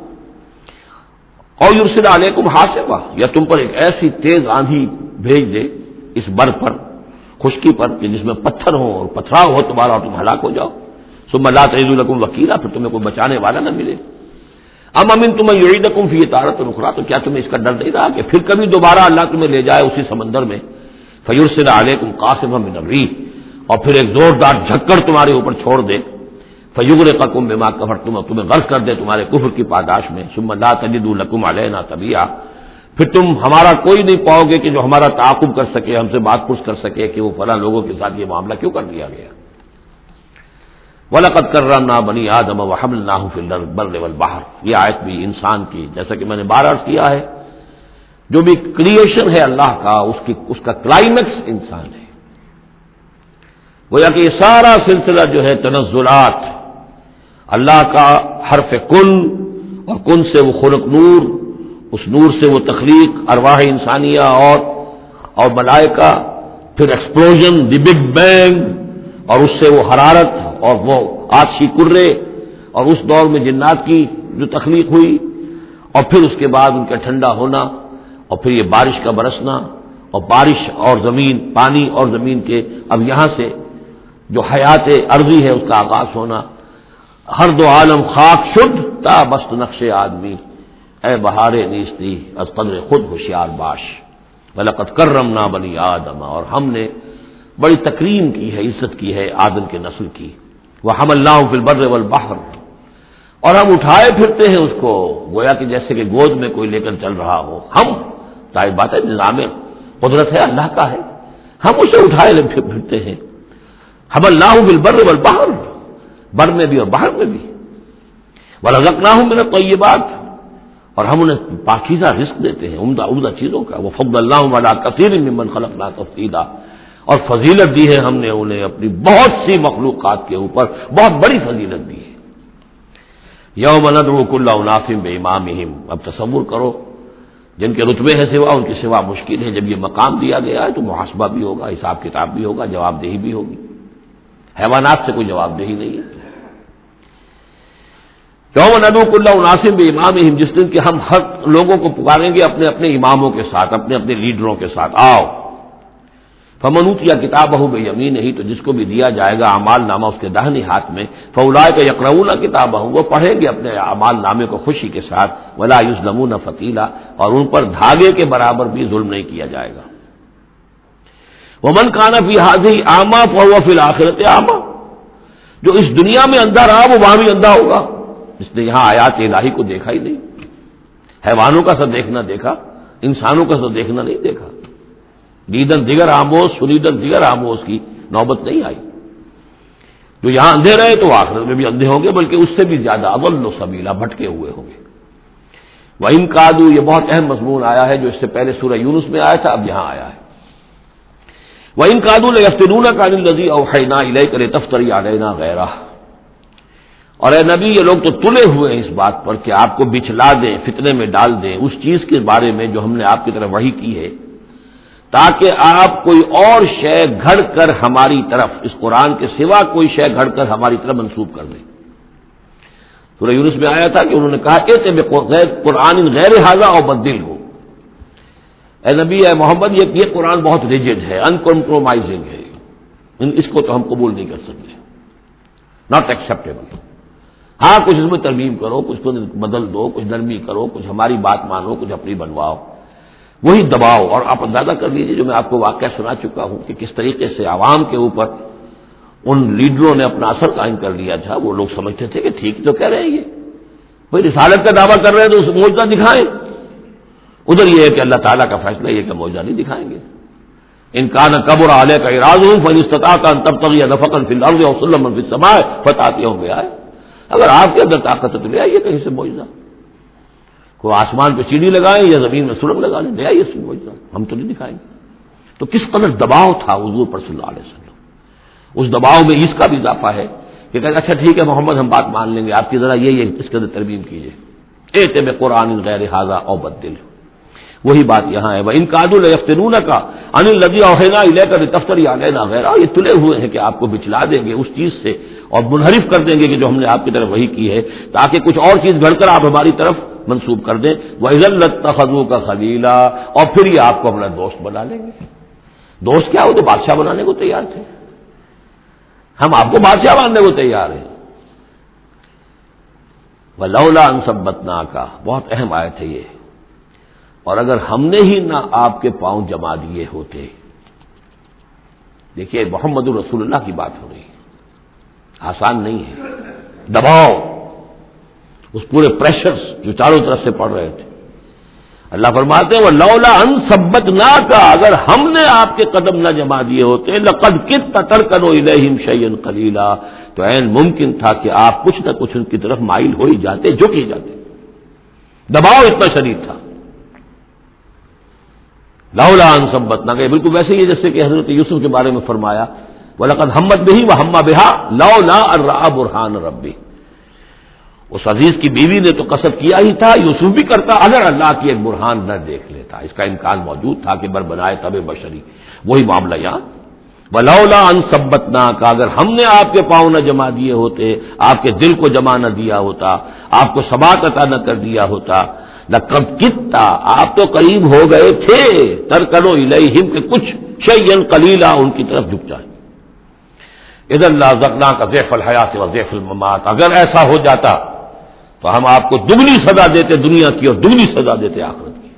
اور یرسل علیکم حاصبا، یا تم پر ایک ایسی تیز آندھی بھیج دے اس بر پر، خشکی پر، کہ جس میں پتھر ہو اور پتھراؤ ہو تمہارا اور تم ہلاک ہو جاؤ. ثم لا تجدوا لکم وکیلا، پھر تمہیں کوئی بچانے والا نہ ملے. ام امنتم ان یعیدکم فیہ تارۃ اخری، تو کیا تمہیں اس کا ڈر نہیں رہا کہ پھر کبھی دوبارہ اللہ تمہیں لے جائے اسی سمندر میں. فیرسل علیکم قاصفا من الریح، اور پھر ایک زوردار جھکڑ تمہارے اوپر چھوڑ دے. فیغرقکم بما کفرتم، تمہیں غرق کر دے تمہارے کفر کی پاداش میں. ثم لا تجدوا لکم علینا تبیعا، پھر تم ہمارا کوئی نہیں پاؤ گے کہ جو ہمارا تعاقب کر سکے، ہم سے بات پوچھ کر سکے کہ وہ فلاں لوگوں کے ساتھ یہ معاملہ کیوں کر دیا گیا. وَلَقَدْ كَرَّمْنَا بَنِي آدَمَ وَحَمَلْنَاهُمْ فِي الْبَرِّ وَالْبَحْرِ، یہ آیت بھی انسان کی، جیسا کہ میں نے بار عرض کیا ہے، جو بھی کریشن ہے اللہ کا، اس کا کلائمیکس انسان ہے. گویا کہ یہ سارا سلسلہ جو ہے تنزلات، اللہ کا حرف کن، اور کن سے وہ خلق نور، اس نور سے وہ تخلیق ارواح انسانیہ اور ملائکہ، پھر ایکسپلوژن دی بگ بینگ، اور اس سے وہ حرارت اور وہ آتشی کرے، اور اس دور میں جنات کی جو تخلیق ہوئی، اور پھر اس کے بعد ان کا ٹھنڈا ہونا، اور پھر یہ بارش کا برسنا، اور بارش اور زمین، پانی اور زمین کے اب یہاں سے جو حیات ارضی ہے اس کا آغاز ہونا. ہر دو عالم خاک شد تا بست نقش آدمی، اے بہار نیستی از قدر خود ہوشیار باش. وَلَقَدْ كَرَّمْنَا بَنِي آدَمَ، اور ہم نے بڑی تکریم کی ہے، عزت کی ہے آدم کے نسل کی. وَحَمَلْنَاهُ فِي الْبَرِّ وَالْبَحْرِ، اور ہم اٹھائے پھرتے ہیں اس کو گویا کہ جیسے کہ گود میں کوئی لے کر چل رہا ہو. ہم ظاہر بات ہے نظام قدرت ہے اللہ کا ہے، ہم اسے اٹھائے پھرتے ہیں. حَمَلْنَاهُ فِي الْبَرِّ وَالْبَحْرِ، بر میں بھی اور باہر میں بھی. وَرَزَقْنَاهُم مِّنَ الطَّيِّبَاتِ، اور ہم انہیں پاکیزہ رزق دیتے ہیں، عمدہ چیزوں کا. وَفَضَّلْنَاهُمْ عَلَىٰ كَثِيرٍ مِّمَّنْ خَلَقْنَا تَفْضِيلًا، اور فضیلت دی ہے ہم نے انہیں اپنی بہت سی مخلوقات کے اوپر، بہت بڑی فضیلت دی ہے. یوم ندعو کل اناس بامامہم، اب تصور کرو جن کے رتبے ہیں سوا، ان کی سوا مشکل ہے. جب یہ مقام دیا گیا ہے تو محاسبہ بھی ہوگا، حساب کتاب بھی ہوگا، جواب دہی بھی ہوگی. حیوانات سے کوئی جواب دہی نہیں ہے. یوم ندعو کل اناس بامامہم، جس دن کہ ہم ہر لوگوں کو پکاریں گے اپنے اپنے اماموں کے ساتھ، اپنے اپنے لیڈروں کے ساتھ. آؤ فمن اوتی کتابہ بیمینہ، تو جس کو بھی دیا جائے گا اعمال نامہ اس کے داہنے ہاتھ میں، فاولئک یقرؤون کتابہ، وہ پڑھیں گے اپنے اعمال نامے کو خوشی کے ساتھ. ولا یظلمون فتیلا، اور ان پر دھاگے کے برابر بھی ظلم نہیں کیا جائے گا. ومن کان فی ہذہ اعمی فہو فی الآخرۃ اعمی، جو اس دنیا میں اندھا رہا وہ وہاں بھی اندھا ہوگا. اس نے یہاں آیات الہی کو دیکھا ہی نہیں، حیوانوں کا سا دیکھنا دیکھا، انسانوں کا سا دیکھنا نہیں دیکھا. دیدن دیگر آموز سنیدن دیگر آموز کی نوبت نہیں آئی. جو یہاں اندھے رہے تو آخرت میں بھی اندھے ہوں گے، بلکہ اس سے بھی زیادہ اضل سبیلا، بھٹکے ہوئے ہوں گے. وَإِن كَادُوا، یہ بہت اہم مضمون آیا ہے جو اس سے پہلے سورہ یونس میں آیا تھا، اب یہاں آیا ہے. وَإِن كَادُوا لَيَفْتِنُونَكَ عَنِ الَّذِي أَوْحَيْنَا إِلَيْكَ لِتَفْتَرِيَ عَلَيْنَا غَيْرَهُ، اور اے نبی یہ لوگ تو تلے ہوئے ہیں اس بات پر کہ آپ کو بچلا دیں، فتنے میں ڈال دیں اس چیز کے بارے میں جو ہم نے آپ کی طرف وحی کی ہے، تاکہ آپ کوئی اور شے گھڑ کر ہماری طرف، اس قرآن کے سوا کوئی شے گھڑ کر ہماری طرف منسوب کر دیں. سورہ یونس میں آیا تھا کہ انہوں نے کہا ائت بقرآن غیر ھذا او بدلہ، اے نبی اے محمد یہ قرآن بہت ریجڈ ہے، ان کمپرومائزنگ ہے، اس کو تو ہم قبول نہیں کر سکتے، ناٹ ایکسیپٹیبل. ہاں کچھ اس میں ترمیم کرو، کچھ کو بدل دو، کچھ نرمی کرو، کچھ ہماری بات مانو، کچھ اپنی بنواؤ، وہی دباؤ۔ اور آپ اندازہ کر لیجیے جو میں آپ کو واقعہ سنا چکا ہوں کہ کس طریقے سے عوام کے اوپر ان لیڈروں نے اپنا اثر قائم کر لیا تھا۔ وہ لوگ سمجھتے تھے کہ ٹھیک تو کہہ رہے ہیں، یہ بھائی رسالت کا دعویٰ کر رہے ہیں تو اس معجزہ دکھائیں۔ ادھر یہ ہے کہ اللہ تعالیٰ کا فیصلہ یہ کہ معجزہ نہیں دکھائیں گے۔ ان کان کبر علیک اعراضهم فان استطاعت ان تبتغي نفقا في الارض او سلما في السماء فتاتيهم بآية، اگر آپ کے اندر طاقت ہے تو لے آئیے کہیں سے معجزہ، کوئی آسمان پہ سیڑھی لگائیں یا زمین میں سرنگ لگا لیں، لے آئیے اس معجزہ، ہم تو نہیں دکھائیں گے۔ تو کس قدر دباؤ تھا حضور پر صلی اللہ علیہ وسلم۔ اس دباؤ میں اس کا بھی اضافہ ہے کہ کہتے اچھا ٹھیک ہے محمد ہم بات مان لیں گے، آپ کی ذرا یہ اس کے اندر ترمیم کیجیے، ایت بقرآن غیر ھذا او بدل، وہی بات یہاں ہے۔ وَإِن كَادُوا لَيَفْتِنُونَكَ عَنِ الَّذِي أَوْحَيْنَا إِلَيْكَ لِتَفْتَرِيَ عَلَيْنَا غَيْرَهُ، یہ تلے ہوئے ہیں کہ آپ کو بچلا دیں گے اس چیز سے اور منحرف کر دیں گے کہ جو ہم نے آپ کی طرف وحی کی ہے، تاکہ کچھ اور چیز گھڑ کر آپ ہماری طرف منسوب کر دیں۔ وَإِذًا لَاتَّخَذُوكَ خَلِيلًا، اور پھر یہ آپ کو اپنا دوست بنا لیں گے۔ دوست کیا، وہ تو بادشاہ بنانے کو تیار تھے، ہم آپ کو بادشاہ بنانے کو تیار ہیں۔ وَلَوْلَا أَن ثَبَّتْنَاكَ، بہت اہم آیت ہے یہ، اور اگر ہم نے ہی نہ آپ کے پاؤں جما دیے ہوتے۔ دیکھیے محمد رسول اللہ کی بات ہو رہی ہے، آسان نہیں ہے، دباؤ، اس پورے پریشرز جو چاروں طرف سے پڑ رہے تھے۔ اللہ فرماتے ہیں وَلَوْلَا أَن ثَبَّتْنَاكَ، اگر ہم نے آپ کے قدم نہ جما دیے ہوتے، لَقَدْ كِدتَّ تَرْكَنُ إِلَيْهِمْ شَيْئًا قَلِيلًا، تو عین ممکن تھا کہ آپ کچھ نہ کچھ ان کی طرف مائل ہو ہی جاتے، جھک ہی جاتے، دباؤ اتنا شدید تھا۔ لولا ان ثبتناک، بالکل ویسے ہی جیسے کہ حضرت یوسف کے بارے میں فرمایا وَلَقَدْ هَمَّتْ بِهِ وَهَمَّ بِهَا لَوْلَا أَن رَأَىٰ بُرْهَانَ رَبِّهِ، اس عزیز کی بیوی نے تو قصد کیا ہی تھا، یوسف بھی کرتا اگر اللہ کی ایک برہان نہ دیکھ لیتا، اس کا امکان موجود تھا کہ بر بنائے تب بشری، وہی معاملہ یہاں۔ وَلَوْلَا أَن ثَبَّتْنَاكَ، اگر ہم نے آپ کے پاؤں نہ جما دیے ہوتے، آپ کے دل کو جما نہ دیا ہوتا، آپ کو ثبات عطا نہ کر دیا ہوتا، لَقَدْ كِدتَّ، آپ تو قریب ہو گئے تھے، تَرْكَنُ إِلَيْهِمْ کہ کچھ شَيْئًا قَلِيلًا ان کی طرف جھک جائیں۔ اِذًا لَأَذَقْنَاكَ ضِعْفَ الْحَيَاةِ وَضِعْفَ الْمَمَاتِ، اگر ایسا ہو جاتا تو ہم آپ کو دگنی سزا دیتے دنیا کی اور دگنی سزا دیتے آخرت کی۔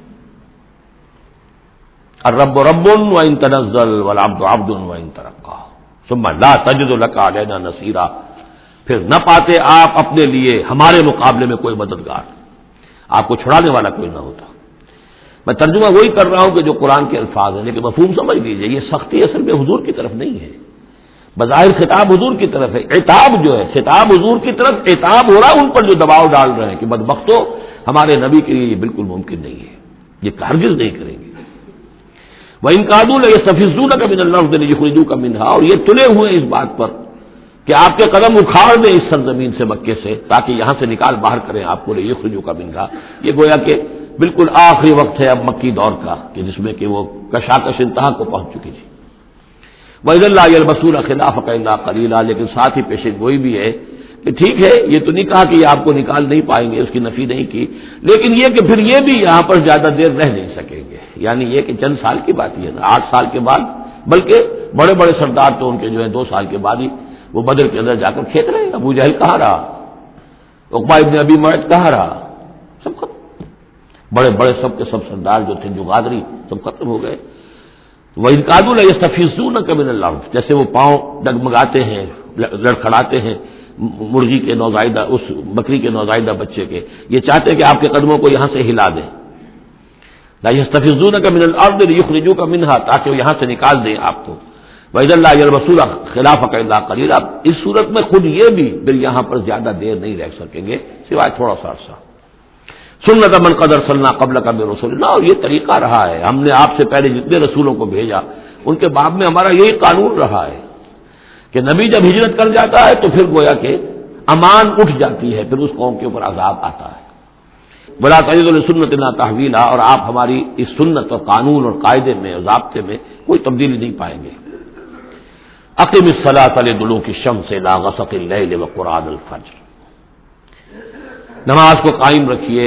الرب رب وإن تنزل والعبد عبد وإن ترقى ثم لا تجد لك علينا نصيرا، پھر نہ پاتے آپ اپنے لیے ہمارے مقابلے میں کوئی مددگار، آپ کو چھڑانے والا کوئی نہ ہوتا۔ میں ترجمہ وہی کر رہا ہوں کہ جو قرآن کے الفاظ ہیں، لیکن مفہوم سمجھ لیجیے، یہ سختی اصل میں حضور کی طرف نہیں ہے، بظاہر خطاب حضور کی طرف ہے، عتاب جو ہے خطاب حضور کی طرف، عتاب ہو رہا ہے ان پر جو دباؤ ڈال رہے ہیں کہ بدبختو ہمارے نبی کے لیے یہ بالکل ممکن نہیں ہے، یہ ہرگز نہیں کریں گے۔ وَإِن كَادُوا لَيَسْتَفِزُّونَكَ مِنَ الْأَرْضِ لِيُخْرِجُوكَ مِنْهَا، اور یہ تلے ہوئے اس بات پر کہ آپ کے قدم اکھاڑ دیں اس سرزمین سے، مکے سے، تاکہ یہاں سے نکال باہر کریں آپ کو، لِيُخْرِجُوكَ مِنْهَا، یہ گویا کہ بالکل آخری وقت ہے اب مکی دور کا کہ جس میں کہ وہ کشاکش انتہا کو پہنچ چکی تھی۔ وَإِذًا لَّا يَلْبَسُونَ خِلَافَكَ إِلَّا قَلِيلًا، لیکن ساتھ ہی پیشن گوئی بھی ہے کہ ٹھیک ہے یہ تو نہیں کہا کہ یہ آپ کو نکال نہیں پائیں گے، اس کی نفی نہیں کی، لیکن یہ کہ پھر یہ بھی یہاں پر زیادہ دیر رہ نہیں سکیں گے، یعنی یہ کہ چند سال کی بات یہ نا، 8 سال کے بعد، بلکہ بڑے بڑے سردار تو ان کے جو ہے 2 سال کے بعد ہی وہ بدر کے اندر جا کر کھیت رہے، ابو جہل کہاں رہا، عقبہ ابن ابی معیط کہاں رہا، سب ختم، بڑے بڑے سب کے سب سردار جو تھے جو غادری سب ختم ہو گئے۔ وَإِن كَادُوا لَيَسْتَفِزُّونَكَ مِنَ الْأَرْضِ، جیسے وہ پاؤں ڈگمگاتے ہیں، لڑکھڑاتے ہیں مرغی کے نوزائیدہ، اس بکری کے نوزائیدہ بچے کے، یہ چاہتے ہیں کہ آپ کے قدموں کو یہاں سے ہلا دیں۔ لا يَسْتَفِزُّونَكَ مِنَ الْأَرْضِ لِيُخْرِجُوكَ مِنْهَا، تاکہ وہ یہاں سے نکال دیں آپ کو۔ وَإِذًا لَّا يَلْبَسُونَ خِلَافَكَ إِلَّا قَلِيلًا، اس صورت میں خود یہ بھی پھر یہاں پر زیادہ دیر نہیں رہ سکیں گے سوائے تھوڑا سا عرصہ۔ سنت من قد ارسلنا قبلک من رسلنا، اور یہ طریقہ رہا ہے، ہم نے آپ سے پہلے جتنے رسولوں کو بھیجا ان کے باب میں ہمارا یہی قانون رہا ہے کہ نبی جب ہجرت کر جاتا ہے تو پھر گویا کہ امان اٹھ جاتی ہے، پھر اس قوم کے اوپر عذاب آتا ہے۔ ولا تجد لسنتنا تحویلا، اور آپ ہماری اس سنت اور قانون اور قاعدے میں اور ضابطے میں کوئی تبدیلی نہیں پائیں گے۔ اقم الصلاۃ لدلوک الشمس الی غسق اللیل وقرآن الفجر، نماز کو قائم رکھیے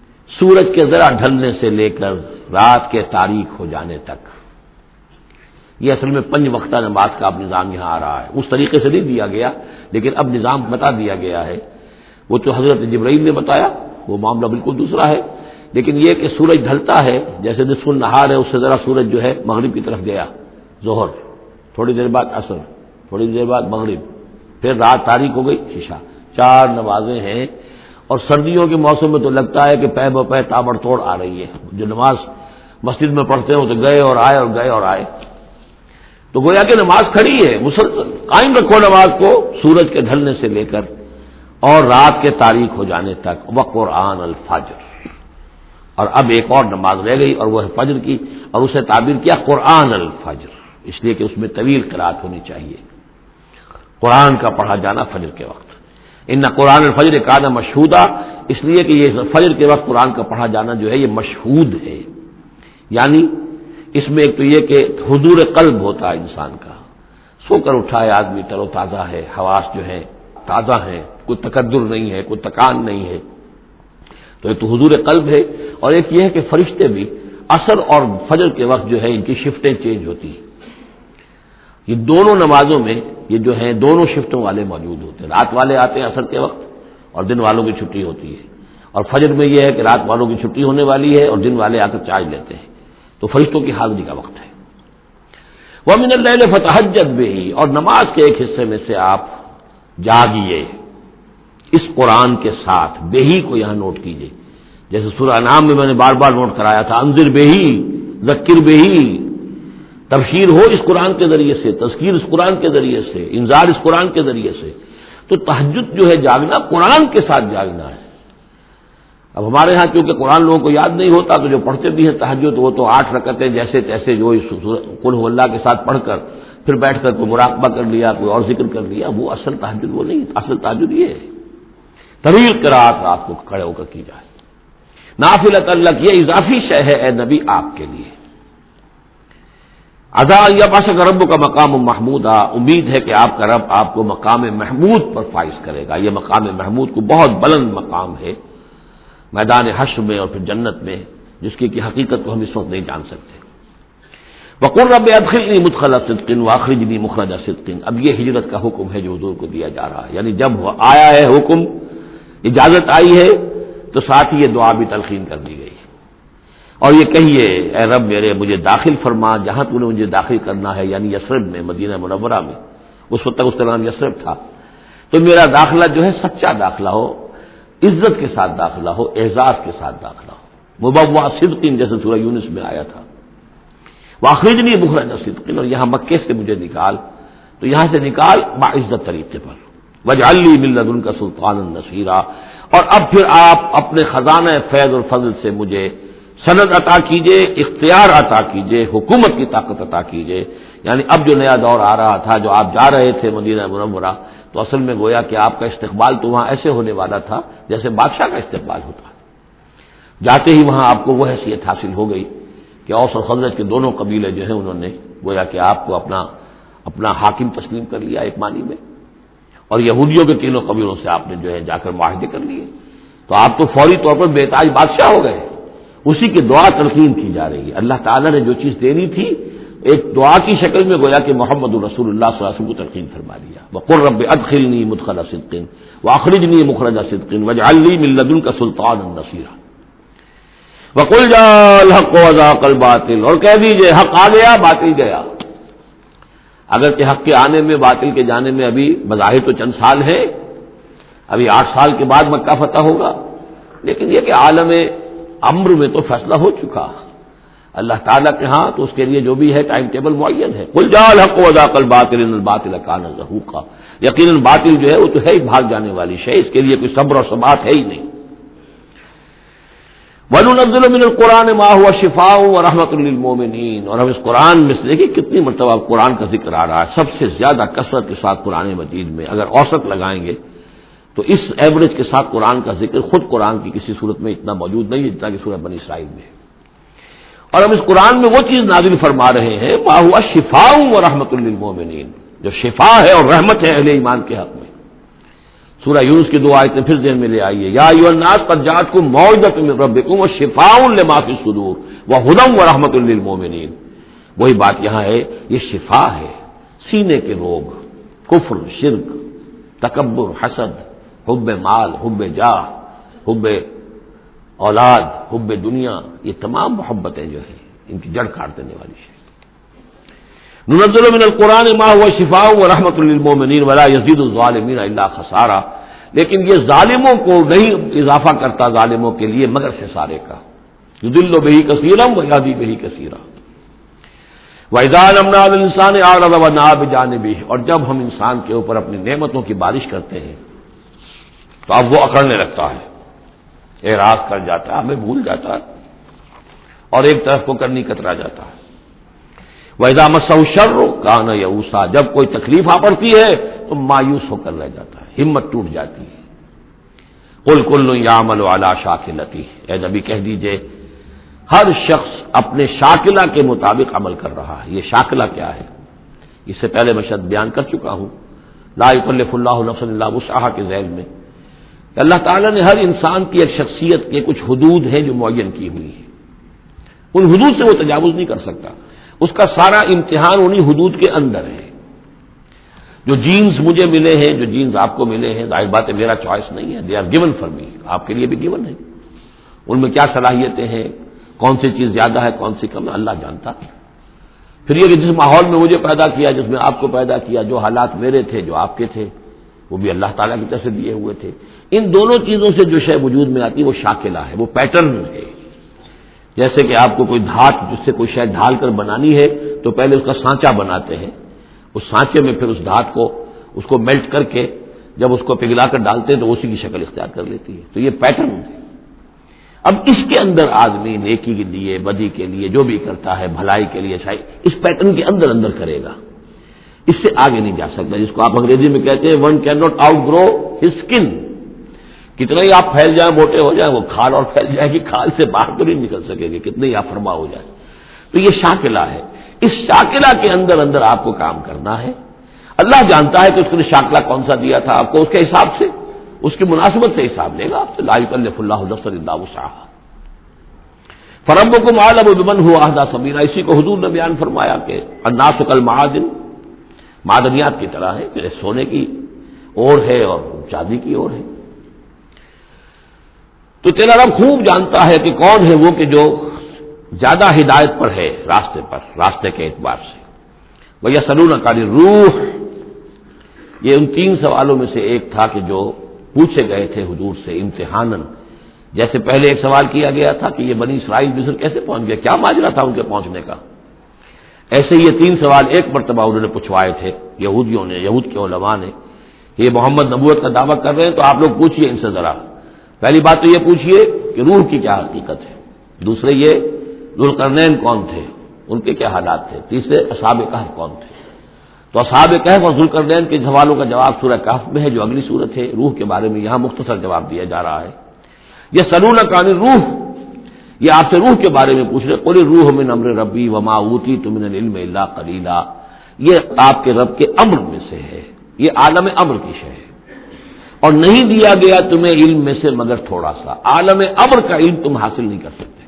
سورج کے ذرا ڈھلنے سے لے کر رات کے تاریک ہو جانے تک۔ یہ اصل میں 5 وقتہ نماز کا اب نظام یہاں آ رہا ہے، اس طریقے سے نہیں دیا گیا لیکن اب نظام بتا دیا گیا ہے۔ وہ تو حضرت جبرائیل نے بتایا، وہ معاملہ بالکل دوسرا ہے، لیکن یہ کہ سورج ڈھلتا ہے، جیسے نصف النہار ہے، اس سے ذرا سورج جو ہے مغرب کی طرف گیا، ظہر، تھوڑی دیر بعد عصر، تھوڑی دیر بعد مغرب، پھر رات تاریک ہو گئی، عشاء، 4 نمازیں ہیں۔ اور سردیوں کے موسم میں تو لگتا ہے کہ پے بپے تابڑ توڑ آ رہی ہے، جو نماز مسجد میں پڑھتے ہیں وہ تو گئے اور آئے اور گئے اور آئے، تو گویا کہ نماز کھڑی ہے، مسلسل قائم رکھو نماز کو سورج کے ڈھلنے سے لے کر اور رات کے تاریک ہو جانے تک، وقرآن الفجر۔ اور اب ایک اور نماز رہ گئی اور وہ ہے فجر کی، اور اسے تعبیر کیا قرآن الفجر، اس لیے کہ اس میں طویل قرات ہونی چاہیے، قرآن کا پڑھا جانا فجر کے وقت۔ ان قرآن الفجر کان مشہودا، اس لیے کہ یہ فجر کے وقت قرآن کا پڑھا جانا جو ہے یہ مشہود ہے، یعنی اس میں ایک تو یہ کہ حضور قلب ہوتا ہے انسان کا، سو کر اٹھا ہے آدمی، تر و تازہ ہے، حواس جو ہیں تازہ ہیں، کوئی تکدر نہیں ہے، کوئی تکان نہیں ہے، تو ایک تو حضور قلب ہے، اور ایک یہ ہے کہ فرشتے بھی عصر اور فجر کے وقت جو ہے ان کی شفٹیں چینج ہوتی ہیں، یہ دونوں نمازوں میں یہ جو ہیں دونوں شفٹوں والے موجود ہوتے ہیں، رات والے آتے ہیں عصر کے وقت اور دن والوں کی چھٹی ہوتی ہے، اور فجر میں یہ ہے کہ رات والوں کی چھٹی ہونے والی ہے اور دن والے آ کر چارج لیتے ہیں، تو فرشتوں کی حاضری کا وقت ہے۔ وَمِنَ اللَّيْلِ فَتَهَجَّدْ بِهِ، اور نماز کے ایک حصے میں سے آپ جاگیے اس قرآن کے ساتھ، بہی کو یہاں نوٹ کیجئے، جیسے سورہ انعام میں نے بار بار نوٹ کرایا تھا، انذر بہی ذکر بہی، تبشیر ہو اس قرآن کے ذریعے سے، تذکیر اس قرآن کے ذریعے سے، انذار اس قرآن کے ذریعے سے، تو تہجد جو ہے جاگنا قرآن کے ساتھ جاگنا ہے۔ اب ہمارے ہاں کیونکہ قرآن لوگوں کو یاد نہیں ہوتا تو جو پڑھتے بھی ہیں تہجد وہ تو 8 رکعتیں جیسے تیسے جو قل هو اللہ کے ساتھ پڑھ کر پھر بیٹھ کر کوئی مراقبہ کر لیا، کوئی اور ذکر کر لیا، وہ اصل تہجد وہ نہیں، اصل تہجد یہ ہے طویل قرات رات کو کھڑے ہو کر کی جائے، نافلۃ لک، یہ اضافی شے ہے اے نبی آپ کے لیے۔ عسیٰ ان یبعثک ربک مقام محمودا، امید ہے کہ آپ کا رب آپ کو مقام محمود پر فائز کرے گا، یہ مقام محمود کو بہت بلند مقام ہے میدان حشر میں اور پھر جنت میں، جس کی حقیقت کو ہم اس وقت نہیں جان سکتے۔ وقل رب ادخلنی مدخل صدق واخرجنی مخرج صدق، اب یہ ہجرت کا حکم ہے جو حضور کو دیا جا رہا ہے، یعنی جب آیا ہے حکم، اجازت آئی ہے تو ساتھ ہی یہ دعا بھی تلقین کر دی گئی، اور یہ کہیے اے رب میرے مجھے داخل فرما جہاں تو نے مجھے داخل کرنا ہے، یعنی یثرب میں، مدینہ منورہ میں، اس وقت تک اس کا نام یثرب تھا، تو میرا داخلہ جو ہے سچا داخلہ ہو، عزت کے ساتھ داخلہ ہو، اعزاز کے ساتھ داخلہ ہو، مبوع صدق جیسے سورہ یونس میں آیا تھا، واخرجنی مخرج صدق، اور یہاں مکے سے مجھے نکال، تو یہاں سے نکال باعزت طریقے پر، واجعل لی من لدنک سلطانا نصیرا، اور اب پھر آپ اپنے خزانہ فیض اور فضل سے مجھے سند عطا کیجئے، اختیار عطا کیجئے، حکومت کی طاقت عطا کیجئے، یعنی اب جو نیا دور آ رہا تھا، جو آپ جا رہے تھے مدینہ منورہ، تو اصل میں گویا کہ آپ کا استقبال تو وہاں ایسے ہونے والا تھا جیسے بادشاہ کا استقبال ہوتا، جاتے ہی وہاں آپ کو وہ حیثیت حاصل ہو گئی کہ اوس اور خزرج کے دونوں قبیلے جو ہیں انہوں نے گویا کہ آپ کو اپنا حاکم تسلیم کر لیا ایک معنی میں، اور یہودیوں کے تینوں قبیلوں سے آپ نے جو ہے جا کر معاہدے کر لیے، تو آپ تو فوری طور پر بے تاج بادشاہ ہو گئے، اسی کی دعا تلقین کی جا رہی ہے، اللہ تعالیٰ نے جو چیز دینی تھی ایک دعا کی شکل میں گویا کہ محمد رسول اللہ صلی اللہ علیہ وسلم کو تلقین فرما دیا، وقل رب ادخلنی مدخل صدق واخرجنی مخرج صدق واجعل لی من لدنک سلطانا نصیرا، وقل جاء الحق وزهق الباطل، اور کہہ دیجئے حق آ گیا باطل گیا، اگرچہ حق کے آنے میں باطل کے جانے میں ابھی بظاہر تو چند سال ہے، ابھی 8 سال کے بعد مکہ فتح ہوگا، لیکن یہ کہ عالم امر میں تو فیصلہ ہو چکا اللہ تعالیٰ کے ہاں، تو اس کے لیے جو بھی ہے ٹائم ٹیبل معین ہے، قل جاء الحق وزهق الباطل ان الباطل کان زهوقا، یقیناً باطل جو ہے وہ تو ہے ہی بھاگ جانے والی شے، اس کے لیے کوئی صبر اور ثبات ہے ہی نہیں۔ وَنُنَزِّلُ مِنَ الْقُرْآنِ مَا هُوَ شِفَاءٌ وَرَحْمَةٌ لِّلْمُؤْمِنِينَ، اور ہم اس قرآن میں سے دیکھیں کتنی مرتبہ قرآن کا ذکر آ رہا ہے، سب سے زیادہ کثرت کے ساتھ قرآن مجید میں اگر اوسط لگائیں گے تو اس ایوریج کے ساتھ قرآن کا ذکر خود قرآن کی کسی صورت میں اتنا موجود نہیں ہے جتنا کہ سورہ بنی اسرائیل میں، اور ہم اس قرآن میں وہ چیز نازل فرما رہے ہیں مَا هُوَ شِفَاءٌ وَرَحْمَةٌ لِّلْمُؤْمِنِينَ، جو شفا ہے اور رحمت ہے اہل ایمان کے حق میں۔ سورہ یونس کی 2 آیتیں پھر ذہن میں لے آئیے، یا ایھا الناس قد جاءتکم موعظۃ من ربکم وشفاء لما فی الصدور وہدی ورحمۃ للمؤمنین، وہی بات یہاں ہے، یہ شفا ہے سینے کے روگ، کفر، شرک، تکبر، حسد، حب مال، حب جاہ، حب اولاد، حب دنیا، یہ تمام محبتیں جو ہیں ان کی جڑ کاٹ دینے والی ہے۔ ننزل من القرآن ما هو شفاء ورحمۃ للمؤمنین ولا یزید الظالمین الا خسارا، لیکن یہ ظالموں کو نہیں اضافہ کرتا ظالموں کے لیے مگر خسارے کا، یضل بہ کثیرا ویہدی بہ کثیرا۔ وَإِذَا أَنْعَمْنَا عَلَى الْإِنسَانِ أَعْرَضَ وَنَأَىٰ بِجَانِبِهِ، اور جب ہم انسان کے اوپر اپنی نعمتوں کی بارش کرتے ہیں تو اب وہ اکڑنے لگتا ہے، اعراض کر جاتا ہے، ہمیں بھول جاتا ہے اور ایک طرف کو کرنی کترا جاتا ہے۔ وَإِذَا مَسَّهُ الشَّرُّ كَانَ يَئُوسًا، جب کوئی تکلیف آ پڑتی ہے تو مایوس ہو کر رہ جاتا ہے، ہمت ٹوٹ جاتی ہے۔ قُلْ كُلٌّ يَعْمَلُ عَلَىٰ شَاكِلَتِهِ، اے نبی کہہ دیجئے ہر شخص اپنے شاکلہ کے مطابق عمل کر رہا ہے۔ یہ شاکلہ کیا ہے؟ اس سے پہلے میں شاید بیان کر چکا ہوں، لا یکلف اللہ نفسا الا وسعها کے ذیل میں کہ اللہ تعالیٰ نے ہر انسان کی ایک شخصیت کے کچھ حدود ہیں جو معین کی ہوئی ہیں، ان حدود سے وہ تجاوز نہیں کر سکتا، اس کا سارا امتحان انہی حدود کے اندر ہے۔ جو جینز مجھے ملے ہیں، جو جینز آپ کو ملے ہیں، ظاہر بات ہے میرا چوائس نہیں ہے، they are given for me, آپ کے لیے بھی گیون ہے۔ ان میں کیا صلاحیتیں ہیں، کون سی چیز زیادہ ہے کون سی کم ہے، اللہ جانتا ہے۔ پھر یہ کہ جس ماحول میں مجھے پیدا کیا، جس میں آپ کو پیدا کیا، جو حالات میرے تھے جو آپ کے تھے وہ بھی اللہ تعالیٰ کی طرف سے دیے ہوئے تھے۔ ان دونوں چیزوں سے جو شے وجود میں آتی ہے وہ شاکلہ ہے، وہ پیٹرن ہے۔ جیسے کہ آپ کو کوئی دھات جس سے کوئی شے ڈھال کر بنانی ہے تو پہلے اس کا سانچہ بناتے ہیں، اس سانچے میں پھر اس دھات کو اس کو میلٹ کر کے جب اس کو پگھلا کر ڈالتے ہیں تو اسی کی شکل اختیار کر لیتی ہے، تو یہ پیٹرن ہے۔ اب اس کے اندر آدمی نیکی کے لیے، بدی کے لیے، جو بھی کرتا ہے بھلائی کے لیے اچھائی، اس پیٹرن کے اندر اندر کرے گا، اس سے آگے نہیں جا سکتا، جس کو آپ انگریزی میں کہتے ہیں one can not outgrow his skin. کتنا ہی آپ پھیل جائیں، موٹے ہو جائیں، وہ کھال اور پھیل جائے گی، کھال سے باہر تو نہیں نکل سکیں گے، کتنے ہی آپ فرما ہو جائیں۔ تو یہ شاکلہ ہے، اس شاکلہ کے اندر اندر آپ کو کام کرنا ہے۔ اللہ جانتا ہے کہ اس نے شاکلہ کون سا دیا تھا آپ کو، اس کے حساب سے، اس کی مناسبت سے حساب لے گا آپ سے، لا یکلف اللہ نفسا الا وسعها۔ فربکم اعلم بمن هو اهدی سبیلا، اسی کو حضور نے بیان فرمایا کہ الناس کالمعادن، معدنیات کی طرح ہے، جیسے سونے کی اور ہے اور چاندی کی اور ہے۔ تو تیرا رب خوب جانتا ہے کہ کون ہے وہ کہ جو زیادہ ہدایت پر ہے، راستے کے اعتبار سے۔ وَيَسْأَلُونَكَ عَنِ الرُّوحِ، یہ ان تین سوالوں میں سے ایک تھا کہ جو پوچھے گئے تھے حضور سے امتحاناً۔ جیسے پہلے ایک سوال کیا گیا تھا کہ یہ بنی اسرائیل مصر کیسے پہنچ گیا، کیا ماجرا تھا ان کے پہنچنے کا، ایسے یہ تین سوال ایک مرتبہ انہوں نے پوچھوائے تھے یہودیوں نے، یہود کے علماء نے۔ یہ محمد نبوت کا دعویٰ کر رہے ہیں تو آپ لوگ پوچھئے ان سے ذرا، پہلی بات تو یہ پوچھئے کہ روح کی کیا حقیقت ہے، دوسرے یہ ذوالقرنین کون تھے، ان کے کیا حالات تھے، تیسرے اصحاب کہف کون تھے۔ تو اصحاب کہف اور ذوالقرنین کے سوالوں کا جواب سورہ کہف میں ہے جو اگلی سورت ہے، روح کے بارے میں یہاں مختصر جواب دیا جا رہا ہے۔ یہ یسألونک عن الروح، یہ آپ سے روح کے بارے میں پوچھ رہے، قل الروح من امر ربی وما اوتیتم من العلم الا قلیلا، یہ آپ کے رب کے امر میں سے ہے، یہ عالم امر کی شے ہے، اور نہیں دیا گیا تمہیں علم میں سے مگر تھوڑا سا، عالم امر کا علم تم حاصل نہیں کر سکتے،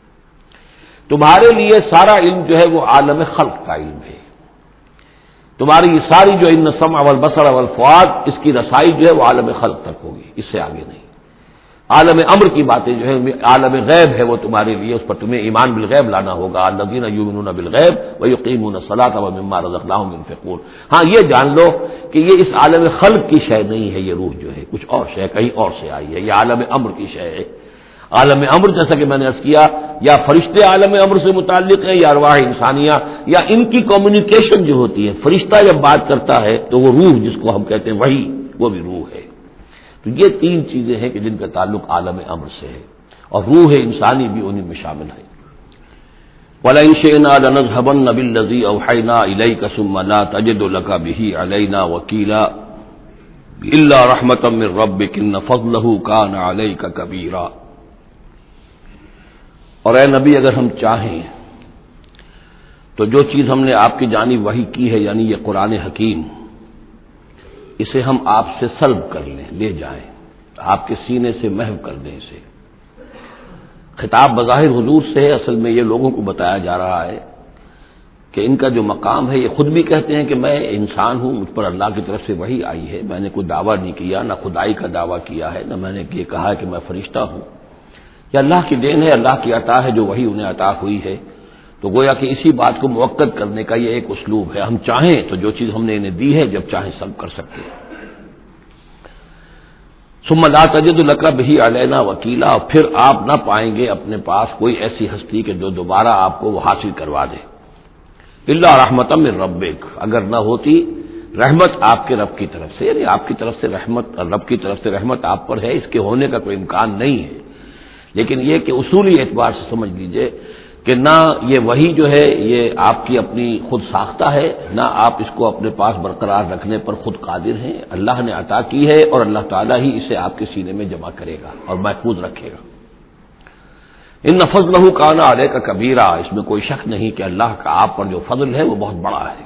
تمہارے لیے سارا علم جو ہے وہ عالم خلق کا علم ہے، تمہاری یہ ساری جو ان السمع والبصر والفؤاد اس کی رسائی جو ہے وہ عالم خلق تک ہوگی، اس سے آگے نہیں۔ عالم امر کی باتیں جو ہے عالم غیب ہے، وہ تمہارے لیے اس پر تمہیں ایمان بالغیب لانا ہوگا، الذین یؤمنون بالغیب ویقیمون الصلاۃ ومما رزقناہم ينفقون۔ ہاں یہ جان لو کہ یہ اس عالم خلق کی شے نہیں ہے، یہ روح جو ہے کچھ اور شے کہیں اور سے آئی ہے، یہ عالم امر کی شے ہے۔ عالم امر جیسا کہ میں نے عرض کیا یا فرشتے عالم امر سے متعلق ہیں یا ارواح انسانیہ یا ان کی کمیونیکیشن جو ہوتی ہے، فرشتہ جب بات کرتا ہے تو وہ روح جس کو ہم کہتے ہیں وحی، وہ بھی روح ہے۔ تو یہ تین چیزیں ہیں کہ جن کا تعلق عالم امر سے ہے، اور روح انسانی بھی انہیں میں شامل ہے۔ وَلَئِن شِئْنَا لَنَذْهَبَنَّ بِالَّذِي أَوْحَيْنَا إِلَيْكَ ثُمَّ لَا تَجِدُ لَكَ بِهِ عَلَيْنَا وَكِيلًا إِلَّا رَحْمَةً مِّن رَّبِّكَ إِنَّ فَضْلَهُ كَانَ عَلَيْكَ كَبِيرًا۔ اور اے نبی اگر ہم چاہیں تو جو چیز ہم نے آپ کی جانب وحی کی ہے، یعنی یہ قرآن حکیم، اسے ہم آپ سے سلب کر لیں، لے جائیں، آپ کے سینے سے محو کر دیں اسے۔ خطاب بظاہر حضور سے ہے، اصل میں یہ لوگوں کو بتایا جا رہا ہے کہ ان کا جو مقام ہے، یہ خود بھی کہتے ہیں کہ میں انسان ہوں، مجھ پر اللہ کی طرف سے وحی آئی ہے، میں نے کوئی دعویٰ نہیں کیا، نہ خدائی کا دعویٰ کیا ہے، نہ میں نے یہ کہا ہے کہ میں فرشتہ ہوں، یہ اللہ کی دین ہے، اللہ کی عطا ہے جو وحی انہیں عطا ہوئی ہے۔ تو گویا کہ اسی بات کو مؤکد کرنے کا یہ ایک اسلوب ہے، ہم چاہیں تو جو چیز ہم نے انہیں دی ہے جب چاہیں سب کر سکتے ہیں۔ ثم لا تجد لک بہ علینا وکیلا، اور پھر آپ نہ پائیں گے اپنے پاس کوئی ایسی ہستی کہ جو دوبارہ آپ کو وہ حاصل کروا دے، الا رحمۃ من ربک، اگر نہ ہوتی رحمت آپ کے رب کی طرف سے، یعنی آپ کی طرف سے رحمت، رب کی طرف سے رحمت آپ پر ہے، اس کے ہونے کا کوئی امکان نہیں ہے، لیکن یہ کہ اصولی اعتبار سے سمجھ لیجئے کہ نہ یہ وحی جو ہے یہ آپ کی اپنی خود ساختہ ہے، نہ آپ اس کو اپنے پاس برقرار رکھنے پر خود قادر ہیں، اللہ نے عطا کی ہے اور اللہ تعالیٰ ہی اسے آپ کے سینے میں جمع کرے گا اور محفوظ رکھے گا۔ ان فضلہ کان علیک کبیرہ، اس میں کوئی شک نہیں کہ اللہ کا آپ پر جو فضل ہے وہ بہت بڑا ہے۔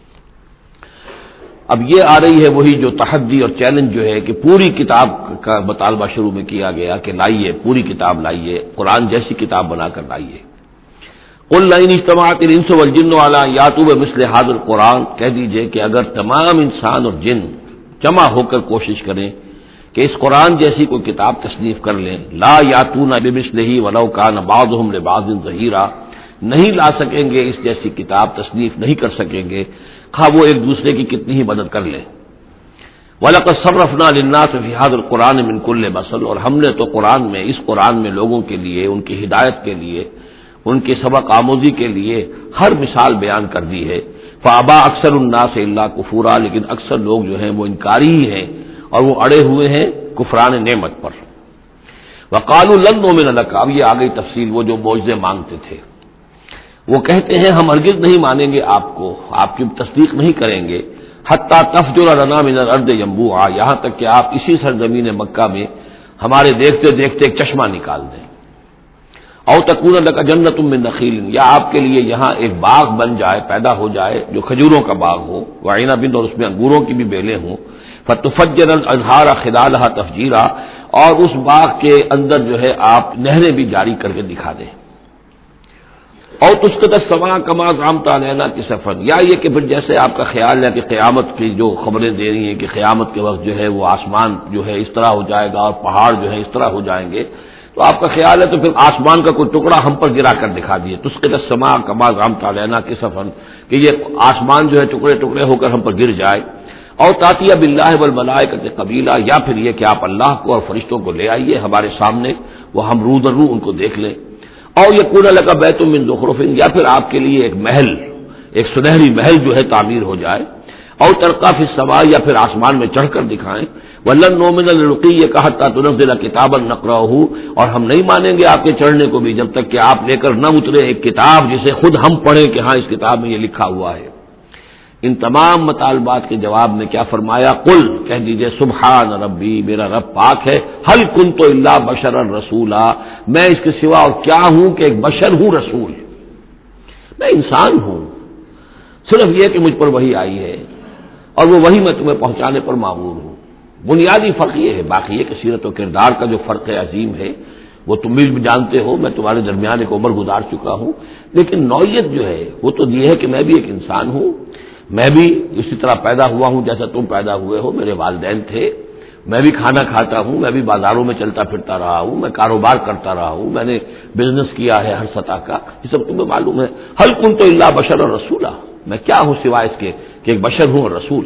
اب یہ آ رہی ہے وہی جو تحدی اور چیلنج جو ہے کہ پوری کتاب کا مطالبہ شروع میں کیا گیا کہ لائیے، پوری کتاب لائیے، قرآن جیسی کتاب بنا کر لائیے۔ قل لئن اجتمعت الانس والجن علی ان یاتوا بمثل ھذا القرآن، کہہ دیجئے کہ اگر تمام انسان اور جن جمع ہو کر کوشش کریں کہ اس قرآن جیسی کوئی کتاب تصنیف کر لیں، لا یاتون بمثلہ ولو کان بعضهم لبعض ظہیرا، نہیں لا سکیں گے اس جیسی کتاب، تصنیف نہیں کر سکیں گے، خواہ وہ ایک دوسرے کی کتنی ہی مدد کر لیں۔ وَلَقَدْ صَرَّفْنَا لِلنَّاسِ فِي هَذَا الْقُرْآنِ مِنْ كُلِّ مَثَلٍ، اور ہم نے تو قرآن میں، اس قرآن میں لوگوں کے لیے، ان کی ہدایت کے لیے، ان کی سبق آموزی کے لیے ہر مثال بیان کر دی ہے۔ فَأَبَىٰ أَكْثَرُ النَّاسِ إِلَّا كُفُورًا، لیکن اکثر لوگ جو ہیں وہ انکاری ہی ہیں اور وہ اڑے ہوئے ہیں کفران نعمت پر۔ وَقَالُوا لَن نُّؤْمِنَ لَكَ، اب یہ آ گئی تفصیل، وہ جو معجزے مانگتے تھے، وہ کہتے ہیں ہم ہرگز نہیں مانیں گے آپ کو، آپ کی تصدیق نہیں کریں گے، حتیٰ تفجر لنا من الارض ينبوعا، یہاں تک کہ آپ اسی سرزمین مکہ میں ہمارے دیکھتے دیکھتے ایک چشمہ نکال دیں، او تکون لک جنۃ من نخیل، یا آپ کے لیے یہاں ایک باغ بن جائے، پیدا ہو جائے جو کھجوروں کا باغ ہو، وعنب، اور اس میں انگوروں کی بھی بیلیں ہوں، فتفجر الانہار خلالها تفجیرا، اور اس باغ کے اندر جو ہے آپ نہریں بھی جاری کر کے دکھا دیں، اور تسقط السماء کما زعمت علینا کسفا، یا یہ کہ پھر جیسے آپ کا خیال ہے کہ قیامت کی جو خبریں دے رہی ہیں کہ قیامت کے وقت جو ہے وہ آسمان جو ہے اس طرح ہو جائے گا اور پہاڑ جو ہے اس طرح ہو جائیں گے، تو آپ کا خیال ہے تو پھر آسمان کا کوئی ٹکڑا ہم پر گرا کر دکھا دیے، تسقط السماء کما زعمت علینا کسفا، کہ یہ آسمان جو ہے ٹکڑے ٹکڑے ہو کر ہم پر گر جائے، اور تاتیہ باللہ والملائکۃ قبیلا، یا پھر یہ کہ آپ اللہ کو اور فرشتوں کو لے آئیے ہمارے سامنے، وہ ہم رو در رو ان کو دیکھ لیں، اور یکون لک بیت من زخرف، یا پھر آپ کے لیے ایک محل، ایک سنہری محل جو ہے تعمیر ہو جائے، اور ترقی فی السماء، یا پھر آسمان میں چڑھ کر دکھائیں، ولن نؤمن لرقیک حتی تنزل کتابا نقرأہ، اور ہم نہیں مانیں گے آپ کے چڑھنے کو بھی جب تک کہ آپ لے کر نہ اترے ایک کتاب جسے خود ہم پڑھیں کہ ہاں اس کتاب میں یہ لکھا ہوا ہے۔ ان تمام مطالبات کے جواب میں کیا فرمایا؟ قل، کہہ دیجئے سبحان ربی، میرا رب پاک ہے، هل كنت الا بشرا رسولا، میں اس کے سوا اور کیا ہوں کہ ایک بشر ہوں، رسول، میں انسان ہوں، صرف یہ کہ مجھ پر وحی آئی ہے اور وہ وحی میں تمہیں پہنچانے پر مامور ہوں۔ بنیادی فرق یہ ہے، باقی یہ کہ سیرت و کردار کا جو فرق عظیم ہے وہ تم بھی جانتے ہو، میں تمہارے درمیان ایک عمر گزار چکا ہوں، لیکن نوعیت جو ہے وہ تو یہ ہے کہ میں بھی ایک انسان ہوں، میں بھی اسی طرح پیدا ہوا ہوں جیسا تم پیدا ہوئے ہو، میرے والدین تھے، میں بھی کھانا کھاتا ہوں، میں بھی بازاروں میں چلتا پھرتا رہا ہوں، میں کاروبار کرتا رہا ہوں، میں نے بزنس کیا ہے ہر سطح کا، یہ سب تمہیں معلوم ہے۔ هل كنت الا بشرا رسولا، میں کیا ہوں سوائے اس کے کہ ایک بشر ہوں اور رسول۔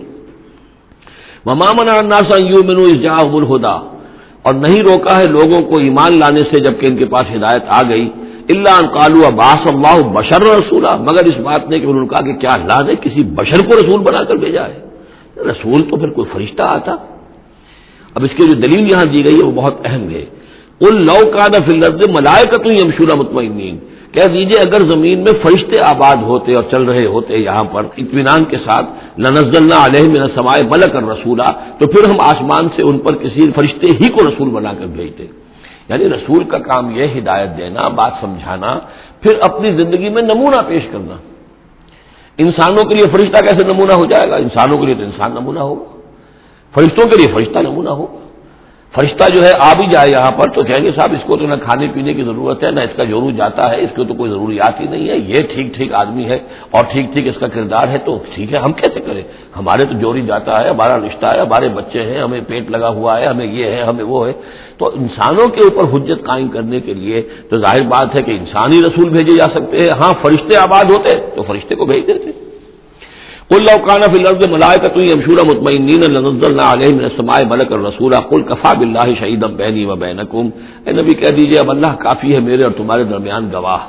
وما منع الناس ان يؤمنوا اذ جاءهم الهدى، اور نہیں روکا ہے لوگوں کو ایمان لانے سے جبکہ ان کے پاس ہدایت آ گئی، الا ان قالوا ابعث اللہ بشرا رسولا، مگر اس بات نے کہ انہوں نے کہا کہ کیا اللہ نے کسی بشر کو رسول بنا کر بھیجا ہے؟ رسول تو پھر کوئی فرشتہ آتا۔ اب اس کی جو دلیل یہاں دی گئی ہے وہ بہت اہم ہے۔ قل لو کان فی الارض ملائکۃ یمشون مطمئنین، کہہ دیجئے اگر زمین میں فرشتے آباد ہوتے اور چل رہے ہوتے یہاں پر اطمینان کے ساتھ، لنزلنا علیہم من السماء ملکا رسولا، تو پھر ہم آسمان سے ان پر کسی فرشتے ہی کو رسول بنا کر بھیجتے۔ یعنی رسول کا کام یہ ہدایت دینا، بات سمجھانا، پھر اپنی زندگی میں نمونہ پیش کرنا۔ انسانوں کے لیے فرشتہ کیسے نمونہ ہو جائے گا؟ انسانوں کے لیے تو انسان نمونہ ہوگا، فرشتوں کے لیے فرشتہ نمونہ ہوگا۔ فرشتہ جو ہے آ بھی جائے یہاں پر تو کہیں گے صاحب اس کو تو نہ کھانے پینے کی ضرورت ہے، نہ اس کا جورو جاتا ہے، اس کو تو کوئی ضروریات ہی نہیں ہے، یہ ٹھیک ٹھیک آدمی ہے اور ٹھیک ٹھیک اس کا کردار ہے، تو ٹھیک ہے ہم کیسے کریں، ہمارے تو جوری جاتا ہے، ہمارا رشتہ ہے، ہمارے بچے ہیں، ہمیں پیٹ لگا ہوا ہے، ہمیں یہ ہے، ہمیں وہ ہے۔ تو انسانوں کے اوپر حجت قائم کرنے کے لیے تو ظاہر بات ہے کہ انسانی رسول بھیجے جا سکتے ہیں، ہاں فرشتے آباد ہوتے تو فرشتے کو بھیج دیتے۔ قل لو كان في الارض ملائكة يمشون مطمئنين لنزلنا عليهم من السماء ملكا رسولا قل كفى بالله شهيدا بيني وبينكم، اے نبی کہہ دیجئے اب اللہ کافی ہے میرے اور تمہارے درمیان گواہ،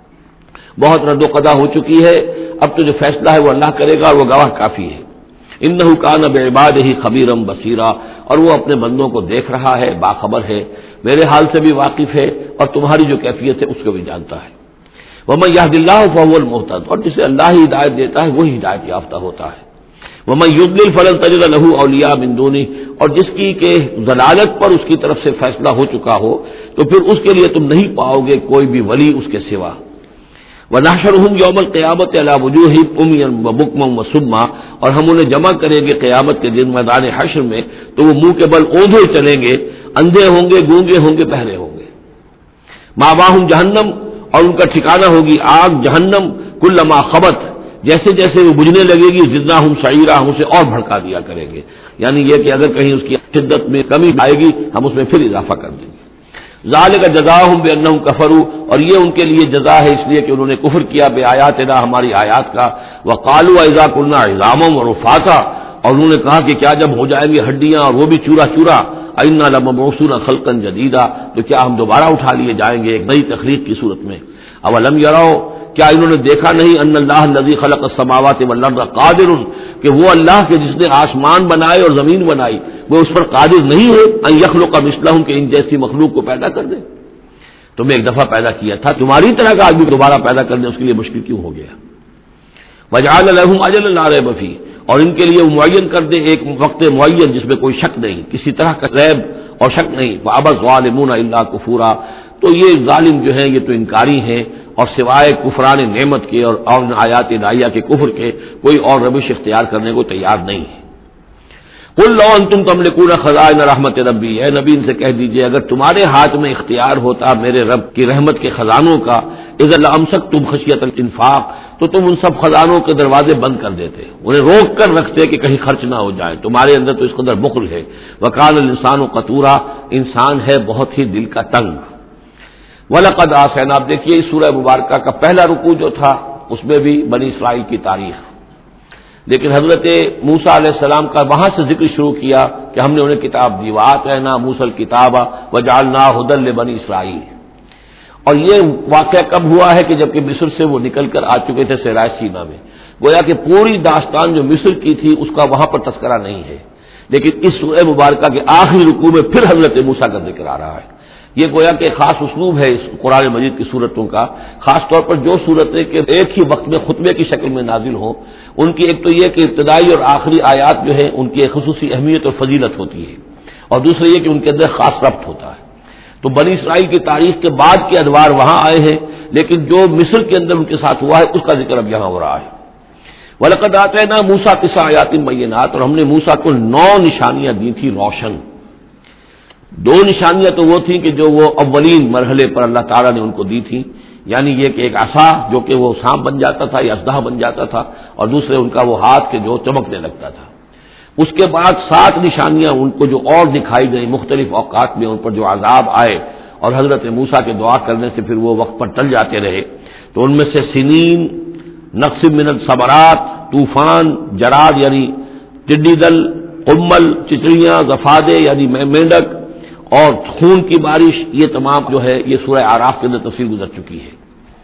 بہت رد و قضا ہو چکی ہے، اب تو جو فیصلہ ہے وہ اللہ کرے گا اور وہ گواہ کافی ہے۔ انه كان بعباده خبيرا بصيرا، اور وہ اپنے بندوں کو دیکھ رہا ہے، باخبر ہے، میرے حال سے بھی واقف ہے اور تمہاری جو کیفیت ہے اس کو بھی جانتا ہے۔ وَمَن يَهْدِ اللَّهُ فَهُوَ الْمُهْتَدِ، اور جسے اللہ ہی ہدایت دیتا ہے وہی ہدایت یافتہ ہوتا ہے۔ وَمَن يُضْلِلْ فَلَن تَجِدَ لَهُ أَوْلِيَاءَ مِن دُونِهِ، اور جس کی کہ ضلالت پر اس کی طرف سے فیصلہ ہو چکا ہو تو پھر اس کے لیے تم نہیں پاؤ گے کوئی بھی ولی اس کے سوا۔ وَنَحْشُرُهُمْ يَوْمَ الْقِيَامَةِ عَلَىٰ وُجُوهِهِمْ عُمْيًا وَبُكْمًا وَصُمًّا، اور ہم انہیں جمع کریں گے قیامت کے دن میدان حشر میں تو وہ منہ کے بل اوندھے چلیں گے، اندھے ہوں گے، گونگے ہوں گے، بہرے ہوں گے۔ مَأْوَاهُمْ جَهَنَّمُ، اور ان کا ٹھکانہ ہوگی آگ جہنم، کلما خبت، جیسے جیسے وہ بجھنے لگے گی زدناہم سعیرا، ہم اسے اور بھڑکا دیا کریں گے، یعنی یہ کہ اگر کہیں اس کی شدت میں کمی آئے گی ہم اس میں پھر اضافہ کر دیں گے۔ ذالک جزاؤہم بانہم کفروا، اور یہ ان کے لیے جزا ہے اس لیے کہ انہوں نے کفر کیا بے آیاتنا، ہماری آیات کا۔ وقالوا اذا كنا عظاما ورفاتا، اور انہوں نے کہا کہ کیا جب ہو جائیں گے ہڈیاں اور وہ بھی چورا چورا، انا لمبعوثون خلقا جدیدا، تو کیا ہم دوبارہ اٹھا لیے جائیں گے ایک نئی تخلیق کی صورت میں۔ اولم یروا، کیا انہوں نے دیکھا نہیں ان اللہ الذی خلق السماوات والارض قادر، کہ وہ اللہ کے جس نے آسمان بنائے اور زمین بنائی وہ اس پر قادر نہیں ہے ان یخلق مثلہم، کہ ان جیسی مخلوق کو پیدا کر دے۔ تمہیں ایک دفعہ پیدا کیا تھا، تمہاری طرح کا آدمی دوبارہ پیدا کرنے اس کے لیے مشکل کیوں ہو گیا؟ وجعل لهم اجلا لا ریب فیہ، اور ان کے لیے معین کر دے ایک وقت معین جس میں کوئی شک نہیں، کسی طرح کا ریب اور شک نہیں۔ وابى الظالمون الا کفورا، تو یہ ظالم جو ہیں یہ تو انکاری ہیں اور سوائے کفران نعمت کے اور آیات الہیہ کے کفر کے کوئی اور روش اختیار کرنے کو تیار نہیں ہے۔ قل لو انتم تملکون خزائن رحمت ربی، اے نبی ان سے کہہ دیجئے اگر تمہارے ہاتھ میں اختیار ہوتا میرے رب کی رحمت کے خزانوں کا، اذا لامسکتم خشیۃ الانفاق، تو تم ان سب خزانوں کے دروازے بند کر دیتے، انہیں روک کر رکھتے کہ کہیں خرچ نہ ہو جائے، تمہارے اندر تو اس قدر بخل ہے۔ وکان الانسان قتورا، انسان ہے بہت ہی دل کا تنگ۔ وَلَقَدْ آتَيْنَا، آپ دیکھیے اس سورہ مبارکہ کا پہلا رکوع جو تھا اس میں بھی بنی اسرائیل کی تاریخ، لیکن حضرت موسیٰ علیہ السلام کا وہاں سے ذکر شروع کیا کہ ہم نے انہیں کتاب دی، وَآتَيْنَا مُوسَى الْكِتَابَ وَجَعَلْنَاهُ هُدًى لِبَنِي اسرائیل۔ اور یہ واقعہ کب ہوا ہے کہ جبکہ مصر سے وہ نکل کر آ چکے تھے صحرائے سینا میں، گویا کہ پوری داستان جو مصر کی تھی اس کا وہاں پر تذکرہ نہیں ہے، لیکن اس سورہ مبارکہ کے آخری رکوع میں پھر حضرت موسیٰ کا ذکر آ رہا ہے۔ یہ گویا کہ خاص اسلوب ہے اس قرآن مجید کی صورتوں کا، خاص طور پر جو صورتیں کہ ایک ہی وقت میں خطبے کی شکل میں نازل ہوں، ان کی ایک تو یہ کہ ابتدائی اور آخری آیات جو ہیں ان کی ایک خصوصی اہمیت اور فضیلت ہوتی ہے، اور دوسرا یہ کہ ان کے اندر خاص ربط ہوتا ہے۔ تو بنی اسرائیل کی تاریخ کے بعد کے ادوار وہاں آئے ہیں، لیکن جو مصر کے اندر ان کے ساتھ ہوا ہے اس کا ذکر اب یہاں ہو رہا ہے۔ وَلَقَدْ آتَيْنَا مُوسَىٰ 9 آیات بینات، اور ہم نے موسیٰ کو 9 نشانیاں دی تھی روشن۔ 2 نشانیاں تو وہ تھیں کہ جو وہ اولین مرحلے پر اللہ تعالیٰ نے ان کو دی تھی، یعنی یہ کہ ایک عصا جو کہ وہ سانپ بن جاتا تھا یا اژدہا بن جاتا تھا، اور دوسرے ان کا وہ ہاتھ کے جو چمکنے لگتا تھا۔ اس کے بعد 7 نشانیاں ان کو جو اور دکھائی گئی مختلف اوقات میں، ان پر جو عذاب آئے اور حضرت موسیٰ کے دعا کرنے سے پھر وہ وقت پر ٹل جاتے رہے، تو ان میں سے سنین، نقص من الثمرات، طوفان، جراد یعنی ٹڈی دل، قمل چچڑیاں، ضفادع یعنی مینڈک، اور خون کی بارش، یہ تمام جو ہے یہ سورہ اعراف کے اندر تفصیل گزر چکی ہے۔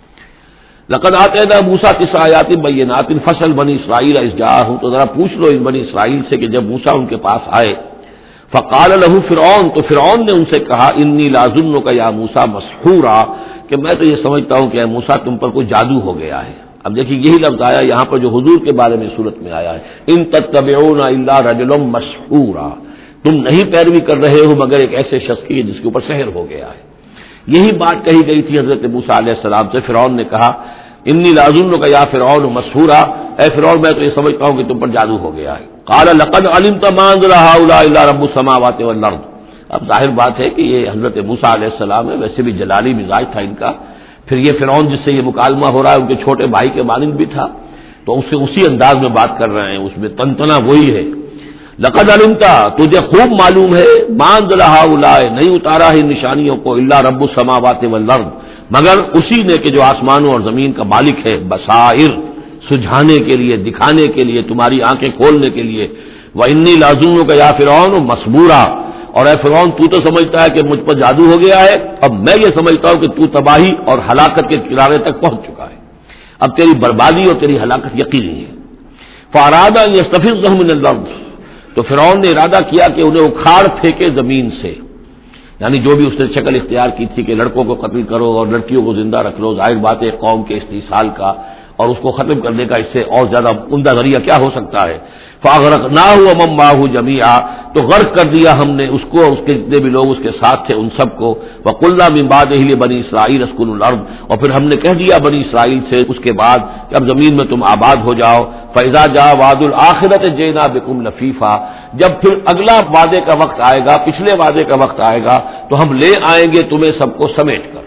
لقد آتینا موسیٰ 9 آیات بینات فاسأل بنی اسرائیل اذ جاءہم، تو ذرا پوچھ لو ان بنی اسرائیل سے کہ جب موسیٰ ان کے پاس آئے، فقال له فرعون، تو فرعون نے ان سے کہا انی لاظنک یا موسیٰ مسحورا، کہ میں تو یہ سمجھتا ہوں کہ اے موسیٰ تم پر کوئی جادو ہو گیا ہے۔ اب دیکھیے یہی لفظ آیا یہاں پر جو حضور کے بارے میں صورت میں آیا ہے، ان تتبعون الا رجلا مسحورا، تم نہیں پیروی کر رہے ہو مگر ایک ایسے شخص کی جس کے اوپر سحر ہو گیا ہے۔ یہی بات کہی گئی تھی حضرت موسیٰ علیہ السلام سے۔ فرعون نے کہا انی لاظنک یا فرعون مسحورا، اے فرعون میں تو یہ سمجھتا ہوں کہ تم پر جادو ہو گیا ہے۔ قال لقد علمت ما انزل هؤلاء الا رب السماوات والارض، اب ظاہر بات ہے کہ یہ حضرت موسیٰ علیہ السلام ہے، ویسے بھی جلالی مزاج تھا ان کا، پھر یہ فرعون جس سے یہ مکالمہ ہو رہا ہے ان کے چھوٹے بھائی کے مانند بھی تھا، تو اس سے اسی انداز میں بات کر رہے ہیں، اس میں تنتنا وہی ہے. لقد علمتا، تجھے خوب معلوم ہے، ما انزل ہؤلاء، نہیں اتارا ہے نشانیوں کو، الا رب السماوات والارض، مگر اسی نے کہ جو آسمانوں اور زمین کا مالک ہے، بصائر، سجھانے کے لیے، دکھانے کے لیے، تمہاری آنکھیں کھولنے کے لیے. وانی لاظنک یا فرعون مسبورا، اور اے فرعون تو سمجھتا ہے کہ مجھ پر جادو ہو گیا ہے، اب میں یہ سمجھتا ہوں کہ تو تباہی اور ہلاکت کے کنارے تک پہنچ چکا ہے، اب تیری بربادی اور تیری ہلاکت یقینی ہے. فاراد ان یستفزهم من الارض، تو فرعون نے ارادہ کیا کہ انہیں اکھاڑ پھینکے زمین سے، یعنی جو بھی اس نے شکل اختیار کی تھی کہ لڑکوں کو قتل کرو اور لڑکیوں کو زندہ رکھ لو، ظاہر بات ہے قوم کے استحصال کا اور اس کو ختم کرنے کا اس سے اور زیادہ عمدہ ذریعہ کیا ہو سکتا ہے. فاغرقناہ ومن معہ جمیعا، تو غرق کر دیا ہم نے اس کو، اس کے جتنے بھی لوگ اس کے ساتھ تھے ان سب کو. وقلنا من بعدہ لبنی اسرائیل اسکنوا الارض، اور پھر ہم نے کہہ دیا بنی اسرائیل سے اس کے بعد کہ اب زمین میں تم آباد ہو جاؤ. فاذا جاء وعد الآخرۃ جئنا بکم لفیفا، جب پھر اگلا وعدے کا وقت آئے گا، پچھلے وعدے کا وقت آئے گا تو ہم لے آئیں گے تمہیں سب کو سمیٹ کر.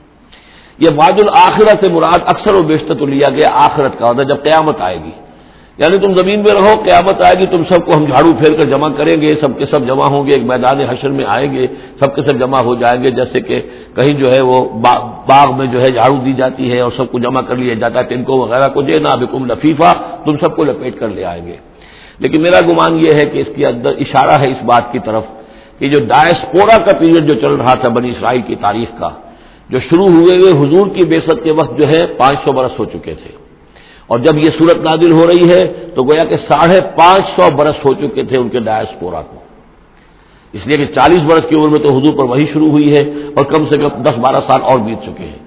یہ وعد الآخرہ سے مراد اکثر و بیشتر تو لیا گیا آخرت کا وعدہ، جب قیامت آئے گی، یعنی تم زمین میں رہو، قیامت آئے گی تم سب کو ہم جھاڑو پھیر کر جمع کریں گے، سب کے سب جمع ہوں گے، ایک میدان حشر میں آئیں گے، سب کے سب جمع ہو جائیں گے، جیسے کہ کہیں جو ہے وہ باغ میں جو ہے جھاڑو دی جاتی ہے اور سب کو جمع کر لیا جاتا ہے، تنکوں وغیرہ کو، جئنا بکم لفیفا، تم سب کو لپیٹ کر لے آئیں گے. لیکن میرا گمان یہ ہے کہ اس کے اندر اشارہ ہے اس بات کی طرف کہ جو ڈائسپورا کا پیریڈ جو چل رہا تھا بنی اسرائیل کی تاریخ کا، جو شروع ہوئے حضور کی بعثت کے وقت جو ہے 500 برس ہو چکے تھے، اور جب یہ صورت نازل ہو رہی ہے تو گویا کہ 550 برس ہو چکے تھے ان کے ڈائسپورا کو، اس لیے کہ 40 برس کی عمر میں تو حضور پر وحی شروع ہوئی ہے اور کم سے کم 10-12 سال اور بیت چکے ہیں.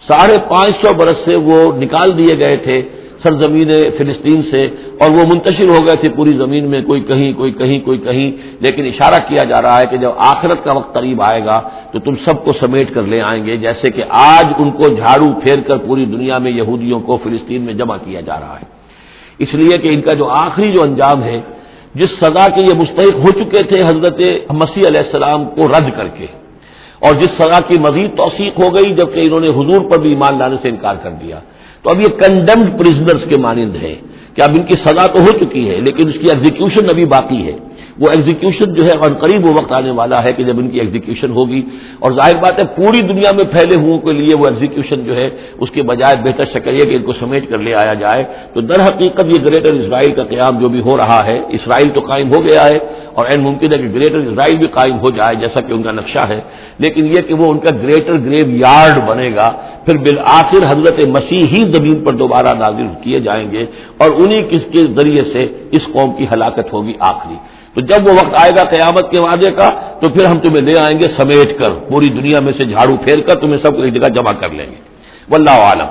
550 برس سے وہ نکال دیے گئے تھے سرزمین فلسطین سے، اور وہ منتشر ہو گئے تھے پوری زمین میں، کوئی کہیں کوئی کہیں کوئی کہیں. لیکن اشارہ کیا جا رہا ہے کہ جب آخرت کا وقت قریب آئے گا تو تم سب کو سمیٹ کر لے آئیں گے، جیسے کہ آج ان کو جھاڑو پھیر کر پوری دنیا میں یہودیوں کو فلسطین میں جمع کیا جا رہا ہے. اس لیے کہ ان کا جو آخری جو انجام ہے، جس سزا کے یہ مستحق ہو چکے تھے حضرت مسیح علیہ السلام کو رد کر کے، اور جس سزا کی مزید توثیق ہو گئی جبکہ انہوں نے حضور پر بھی ایمان لانے سے انکار کر دیا، تو اب یہ کنڈمڈ پرزنرز کے مانند ہے کہ اب ان کی سزا تو ہو چکی ہے لیکن اس کی ایگزیکیوشن ابھی باقی ہے. وہ ایگزیکیوشن جو ہے قریب وہ وقت آنے والا ہے کہ جب ان کی ایگزیکیوشن ہوگی، اور ظاہر بات ہے پوری دنیا میں پھیلے ہوئے کے لیے وہ ایگزیکیوشن جو ہے اس کے بجائے بہتر شکل یہ کہ ان کو سمیٹ کر لے آیا جائے. تو در حقیقت یہ گریٹر اسرائیل کا قیام جو بھی ہو رہا ہے، اسرائیل تو قائم ہو گیا ہے اور این ممکن ہے کہ گریٹر اسرائیل بھی قائم ہو جائے جیسا کہ ان کا نقشہ ہے، لیکن یہ کہ وہ ان کا گریٹر گریو یارڈ بنے گا، پھر بالآخر حضرت مسیح ہی زمین پر دوبارہ نازل کیے جائیں گے اور انہی کے ذریعے سے اس قوم کی ہلاکت ہوگی آخری. تو جب وہ وقت آئے گا قیامت کے وعدے کا تو پھر ہم تمہیں لے آئیں گے سمیٹ کر، پوری دنیا میں سے جھاڑو پھیر کر تمہیں سب کو ایک جگہ جمع کر لیں گے. واللہ عالم.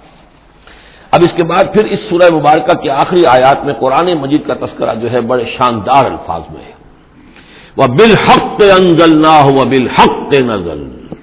اب اس کے بعد پھر اس سورہ مبارکہ کی آخری آیات میں قرآن مجید کا تذکرہ جو ہے بڑے شاندار الفاظ میں ہے. وَبِالْحَقِّ أَنزَلْنَاهُ وَبِالْحَقِّ نَزَلَ.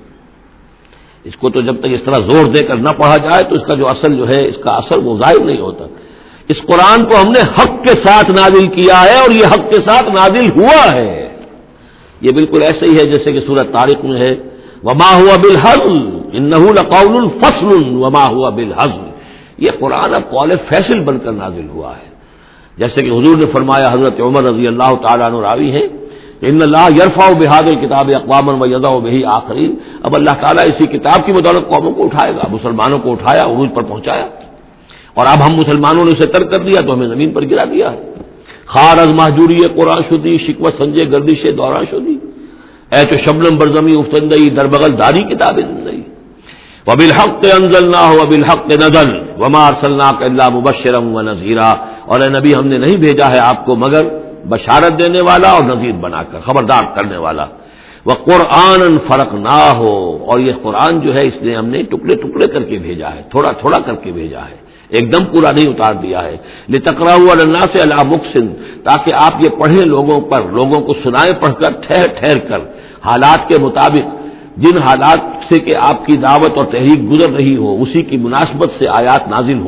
اس کو تو جب تک اس طرح زور دے کر نہ پڑھا جائے تو اس کا جو اصل جو ہے اس کا اثر وہ ظاہر نہیں ہوتا. اس قرآن کو ہم نے حق کے ساتھ نازل کیا ہے اور یہ حق کے ساتھ نازل ہوا ہے. یہ بالکل ایسے ہی ہے جیسے کہ سورۃ طارق میں ہے وما هو بالهزل انه لقول فصل وما هو بالهزل. یہ قرآن اب قول فیصل بن کر نازل ہوا ہے، جیسے کہ حضور نے فرمایا، حضرت عمر رضی اللہ تعالیٰ عنہ راوی ہے، ان اللہ یرفع بهذا الكتاب اقواما ويضع به آخرین. اب اللہ تعالیٰ اسی کتاب کی بدولت قوموں کو اٹھائے گا، مسلمانوں کو اٹھایا، عروج پر پہنچایا، اور اب ہم مسلمانوں نے اسے ترک کر دیا تو ہمیں زمین پر گرا دیا ہے. خار از محجوری قرآن شدی شکوت سنجے گردش دوران شدی اے تو شبنم برزمی افتندئی در بغل داری کتاب زندگی. وبالحق انزلناہ وبالحق نزل وما ارسلناک الا مبشرا ونذیرا. اور اے نبی ہم نے نہیں بھیجا ہے آپ کو مگر بشارت دینے والا اور نذیر بنا کر، خبردار کرنے والا. وقرآنا فرقناہ. اور یہ قرآن جو ہے اس نے ہم نے ٹکڑے ٹکڑے کر کے بھیجا ہے، تھوڑا تھوڑا کر کے بھیجا ہے، ایک دم پورا نہیں اتار دیا ہے. لتقرأوا علی الناس علی مکث. تاکہ آپ یہ پڑھیں لوگوں پر، لوگوں کو سنائیں پڑھ کر، ٹھہر ٹھہر کر، حالات کے مطابق، جن حالات سے کہ آپ کی دعوت اور تحریک گزر رہی ہو اسی کی مناسبت سے آیات نازل ہوں.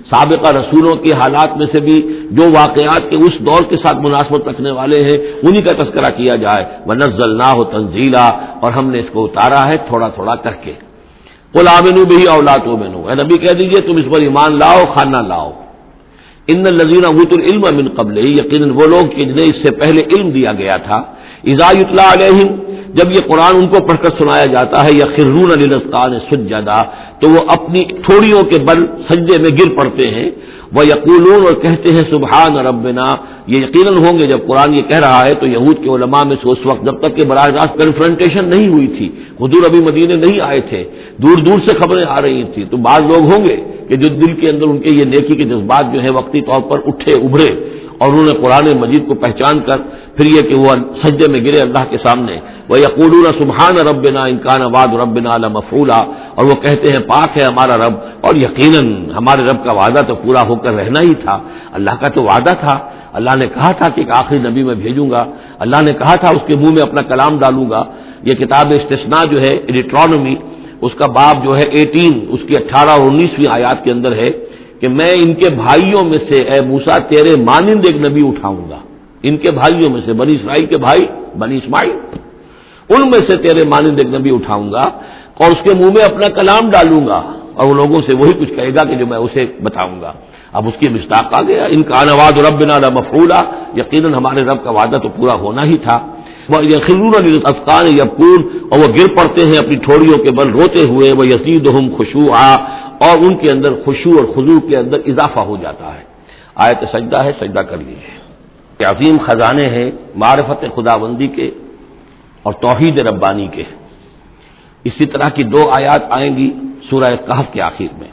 سابقہ رسولوں کے حالات میں سے بھی جو واقعات کے اس دور کے ساتھ مناسبت رکھنے والے ہیں انہی کا تذکرہ کیا جائے. وَنَزَّلْنَاهُ تَنزِيلًا، اور ہم نے اس کو اتارا ہے تھوڑا تھوڑا کر کے. قُلْ آمِنُوا بِهِ أَوْ لَا تُؤْمِنُوا، اے نبی کہہ دیجئے تم اس پر ایمان لاؤ خواہ نہ لاؤ. ان الذین اوتوا العلم من قبلہ، یقیناً وہ لوگ جنہیں اس سے پہلے علم دیا گیا تھا، اذا یتلی علیہم، جب یہ قرآن ان کو پڑھ کر سنایا جاتا ہے، یخرون للاذقان سجدا، تو وہ اپنی ٹھوڑیوں کے بل سجدے میں گر پڑتے ہیں. ویقولون، اور کہتے ہیں سبحان ربنا، یہ یقیناً ہوں گے جب قرآن یہ کہہ رہا ہے تو یہود کے علماء میں سے اس وقت جب تک کہ براہ راست کنفرنٹیشن نہیں ہوئی تھی، حضور ابھی مدینے نہیں آئے تھے، دور دور سے خبریں آ رہی تھیں، تو بعض لوگ ہوں گے کہ جو دل کے اندر ان کے یہ نیکی کے جذبات جو ہے وقتی طور پر اٹھے ابھرے، اور انہوں نے قرآن مجید کو پہچان کر پھر یہ کہ وہ سجدے میں گرے اللہ کے سامنے. وَيَقُولُونَ سُبْحَانَ رَبِّنَا إِن كَانَ وَعْدُ رَبِّنَا لَمَفْعُولًا، اور وہ کہتے ہیں پاک ہے ہمارا رب، اور یقیناً ہمارے رب کا وعدہ تو پورا ہو کر رہنا ہی تھا. اللہ کا تو وعدہ تھا، اللہ نے کہا تھا کہ ایک آخری نبی میں بھیجوں گا، اللہ نے کہا تھا اس کے منہ میں اپنا کلام ڈالوں گا. یہ کتاب استثناء جو ہے ڈیوٹرانومی، اس کا باب جو ہے 18، اس کی 18 اور 19ویں آیات کے اندر ہے کہ میں ان کے بھائیوں میں سے اے موسیٰ تیرے مانند ایک نبی اٹھاؤں گا. ان کے بھائیوں میں سے، بنی اسرائیل کے بھائی بنی اسماعیل، ان میں سے تیرے مانند ایک نبی اٹھاؤں گا اور اس کے منہ میں اپنا کلام ڈالوں گا، اور وہ لوگوں سے وہی کچھ کہے گا کہ جو میں اسے بتاؤں گا. اب اس کی مصداق آ گیا، ان کان وعد ربنا لمفعولا، یقیناً ہمارے رب کا وعدہ تو پورا ہونا ہی تھا. وَيَخِرُّونَ لِلْأَذْقَانِ يَبْكُونَ، اور وہ گر پڑتے ہیں اپنی ٹھوڑیوں کے بل روتے ہوئے. وَيَزِيدُهُمْ خُشُوعًا، اور ان کے اندر خشوع اور خضوع کے اندر اضافہ ہو جاتا ہے. آیت سجدہ ہے، سجدہ کر لیجیے. کہ عظیم خزانے ہیں معرفت خداوندی کے اور توحید ربانی کے. اسی طرح کی 2 آیات آئیں گی سورہ کہف کے آخر میں.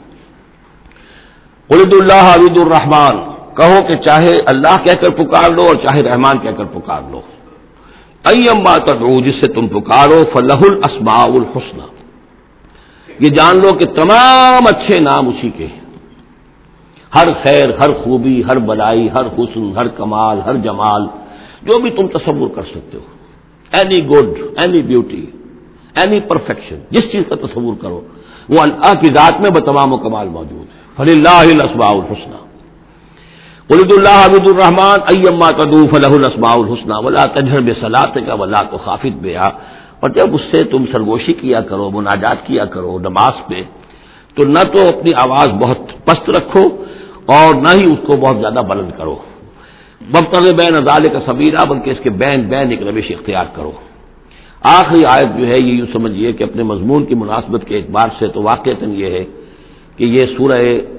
قُلِ ادْعُوا اللَّهَ أَوِ ادْعُوا الرَّحْمَٰنَ، کہو کہ چاہے اللہ کہہ کر پکار لو اور چاہے رحمان کہہ کر پکار لو. أَيَّمَّا تَدْعُوا، جس سے تم پکارو، فَلَهُ الْأَسْمَاءُ الْحُسْنَىٰ، یہ جان لو کہ تمام اچھے نام اسی کے ہیں. ہر خیر، ہر خوبی، ہر بلائی، ہر حسن، ہر کمال، ہر جمال، جو بھی تم تصور کر سکتے ہو، any good, any beauty, any perfection, جس چیز کا تصور کرو وہ اللہ کی ذات میں بتمام و کمال موجود ہے. فَلِلَّهِ الْأَسْمَاءُ الْحُسْنَىٰ قُلِ ادْعُوا اللَّهَ أَوِ ادْعُوا الرَّحْمَٰنَ أَيَّمَّا تَدْعُوا فَلَهُ الْأَسْمَاءُ الْحُسْنَىٰ وَلَا تَجْهَرْ بِصَلَاتِكَ وَلَا تُخَافِتْ بِهَا، اور جب اس سے تم سرگوشی کیا کرو، مناجات کیا کرو نماز پہ، تو نہ تو اپنی آواز بہت پست رکھو اور نہ ہی اس کو بہت زیادہ بلند کرو. وابتغ بین ذالک سبیلا، بلکہ اس کے بین ایک روش اختیار کرو. آخری آیت جو ہے یہ یوں سمجھیے کہ اپنے مضمون کی مناسبت کے اعتبار سے تو واقعتاً یہ ہے کہ یہ سورہ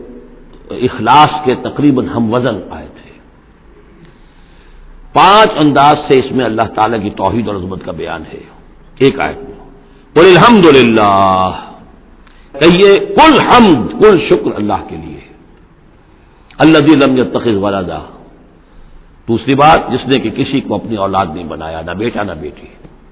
اخلاص کے تقریباً ہم وزن آیت ہے. 5 انداز سے اس میں اللہ تعالیٰ کی توحید اور عظمت کا بیان ہے ایک آیت میں. قل الحمدللہ، کہیے کل حمد، کل شکر اللہ کے لیے. الذی لم یتخذ ولدا، دوسری بات جس نے کہ کسی کو اپنی اولاد نہیں بنایا، نہ بیٹا نہ بیٹی.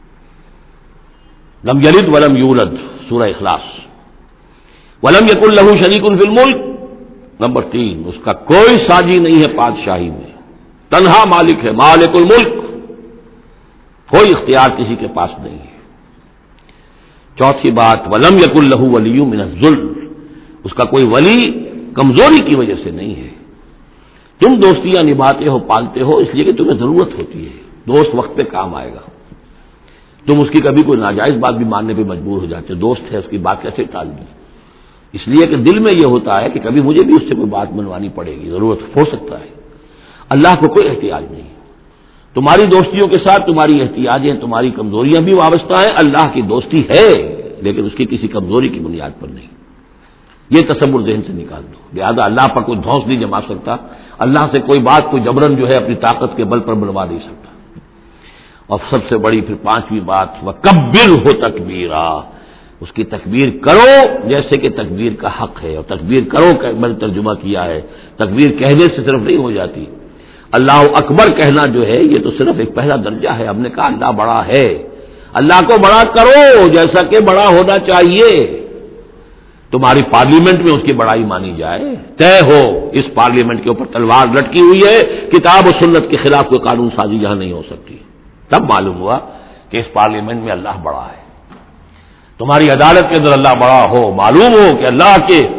لم یلد ولم یولد، سورہ اخلاص. ولم یکن لہ شریک فی الملک، نمبر 3 اس کا کوئی ساجی نہیں ہے بادشاہی میں، تنہا مالک ہے، مالک الملک، کوئی اختیار کسی کے پاس نہیں ہے. چوتھی بات ولم یکن لہ ولی من الذل، اس کا کوئی ولی کمزوری کی وجہ سے نہیں ہے. تم دوستیاں نبھاتے ہو، پالتے ہو اس لیے کہ تمہیں ضرورت ہوتی ہے، دوست وقت پہ کام آئے گا. تم اس کی کبھی کوئی ناجائز بات بھی ماننے پہ مجبور ہو جاتے ہو، دوست ہے اس کی بات کیسے ٹال دی، اس لیے کہ دل میں یہ ہوتا ہے کہ کبھی مجھے بھی اس سے کوئی بات منوانی پڑے گی، ضرورت ہو سکتا ہے. اللہ کو کوئی احتیاج نہیں. تمہاری دوستیوں کے ساتھ تمہاری احتیاجیں، تمہاری کمزوریاں بھی وابستہ ہیں. اللہ کی دوستی ہے لیکن اس کی کسی کمزوری کی بنیاد پر نہیں. یہ تصور ذہن سے نکال دو. لہٰذا اللہ پر کوئی دھونس نہیں جما سکتا، اللہ سے کوئی بات کوئی جبرن جو ہے اپنی طاقت کے بل پر بنوا نہیں سکتا. اور سب سے بڑی پھر 5ویں بات وَکَبِّرْہُ تَکبیرا، اس کی تکبیر کرو جیسے کہ تکبیر کا حق ہے. اور تکبیر کرو کہ میں نے ترجمہ کیا ہے، تکبیر کہنے سے صرف نہیں ہو جاتی. اللہ اکبر کہنا جو ہے یہ تو صرف ایک پہلا درجہ ہے. ہم نے کہا اللہ بڑا ہے، اللہ کو بڑا کرو جیسا کہ بڑا ہونا چاہیے. تمہاری پارلیمنٹ میں اس کی بڑائی مانی جائے، طے ہو اس پارلیمنٹ کے اوپر تلوار لٹکی ہوئی ہے، کتاب و سنت کے خلاف کوئی قانون سازی یہاں نہیں ہو سکتی. تب معلوم ہوا کہ اس پارلیمنٹ میں اللہ بڑا ہے. تمہاری عدالت کے اندر اللہ بڑا ہو، معلوم ہو کہ اللہ کے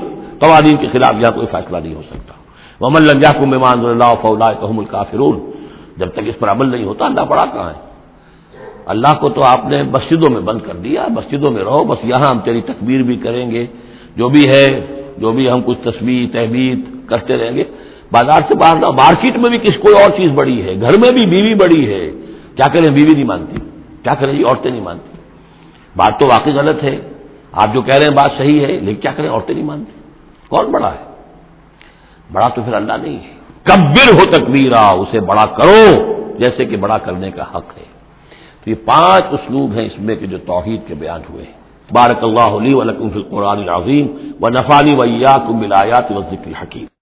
قوانین کے خلاف یہاں کوئی فیصلہ نہیں ہو سکتا. ومن لم يحكم بما انزل الله فاولئك هم الكافرون. جب تک اس پر عمل نہیں ہوتا اللہ بڑا کہاں ہے؟ اللہ کو تو آپ نے مسجدوں میں بند کر دیا، مسجدوں میں رہو، بس یہاں ہم تیری تکبیر بھی کریں گے، جو بھی ہے، جو بھی ہم کچھ تسبیح تحمید کرتے رہیں گے. بازار سے باہر نہ، مارکیٹ میں بھی کوئی اور چیز بڑی ہے، گھر میں بھی بیوی بڑی ہے، کیا کریں بیوی نہیں مانتی، کیا کریں جی عورتیں نہیں مانتی. بات تو واقعی غلط ہے، آپ جو کہہ رہے ہیں بات صحیح ہے، لیکن کیا کریں عورتیں نہیں مانتی. کون بڑا ہے؟ بڑا تو پھر اللہ نہیں ہے. کبر ہو تکبیرا، اسے بڑا کرو جیسے کہ بڑا کرنے کا حق ہے. تو یہ 5 اسلوب ہیں اس میں کہ جو توحید کے بیان ہوئے ہیں. بارک اللہ لی و لکم فی القرآن العظیم و نفعنی و ایاکم بالآیات والذکر الحکیم.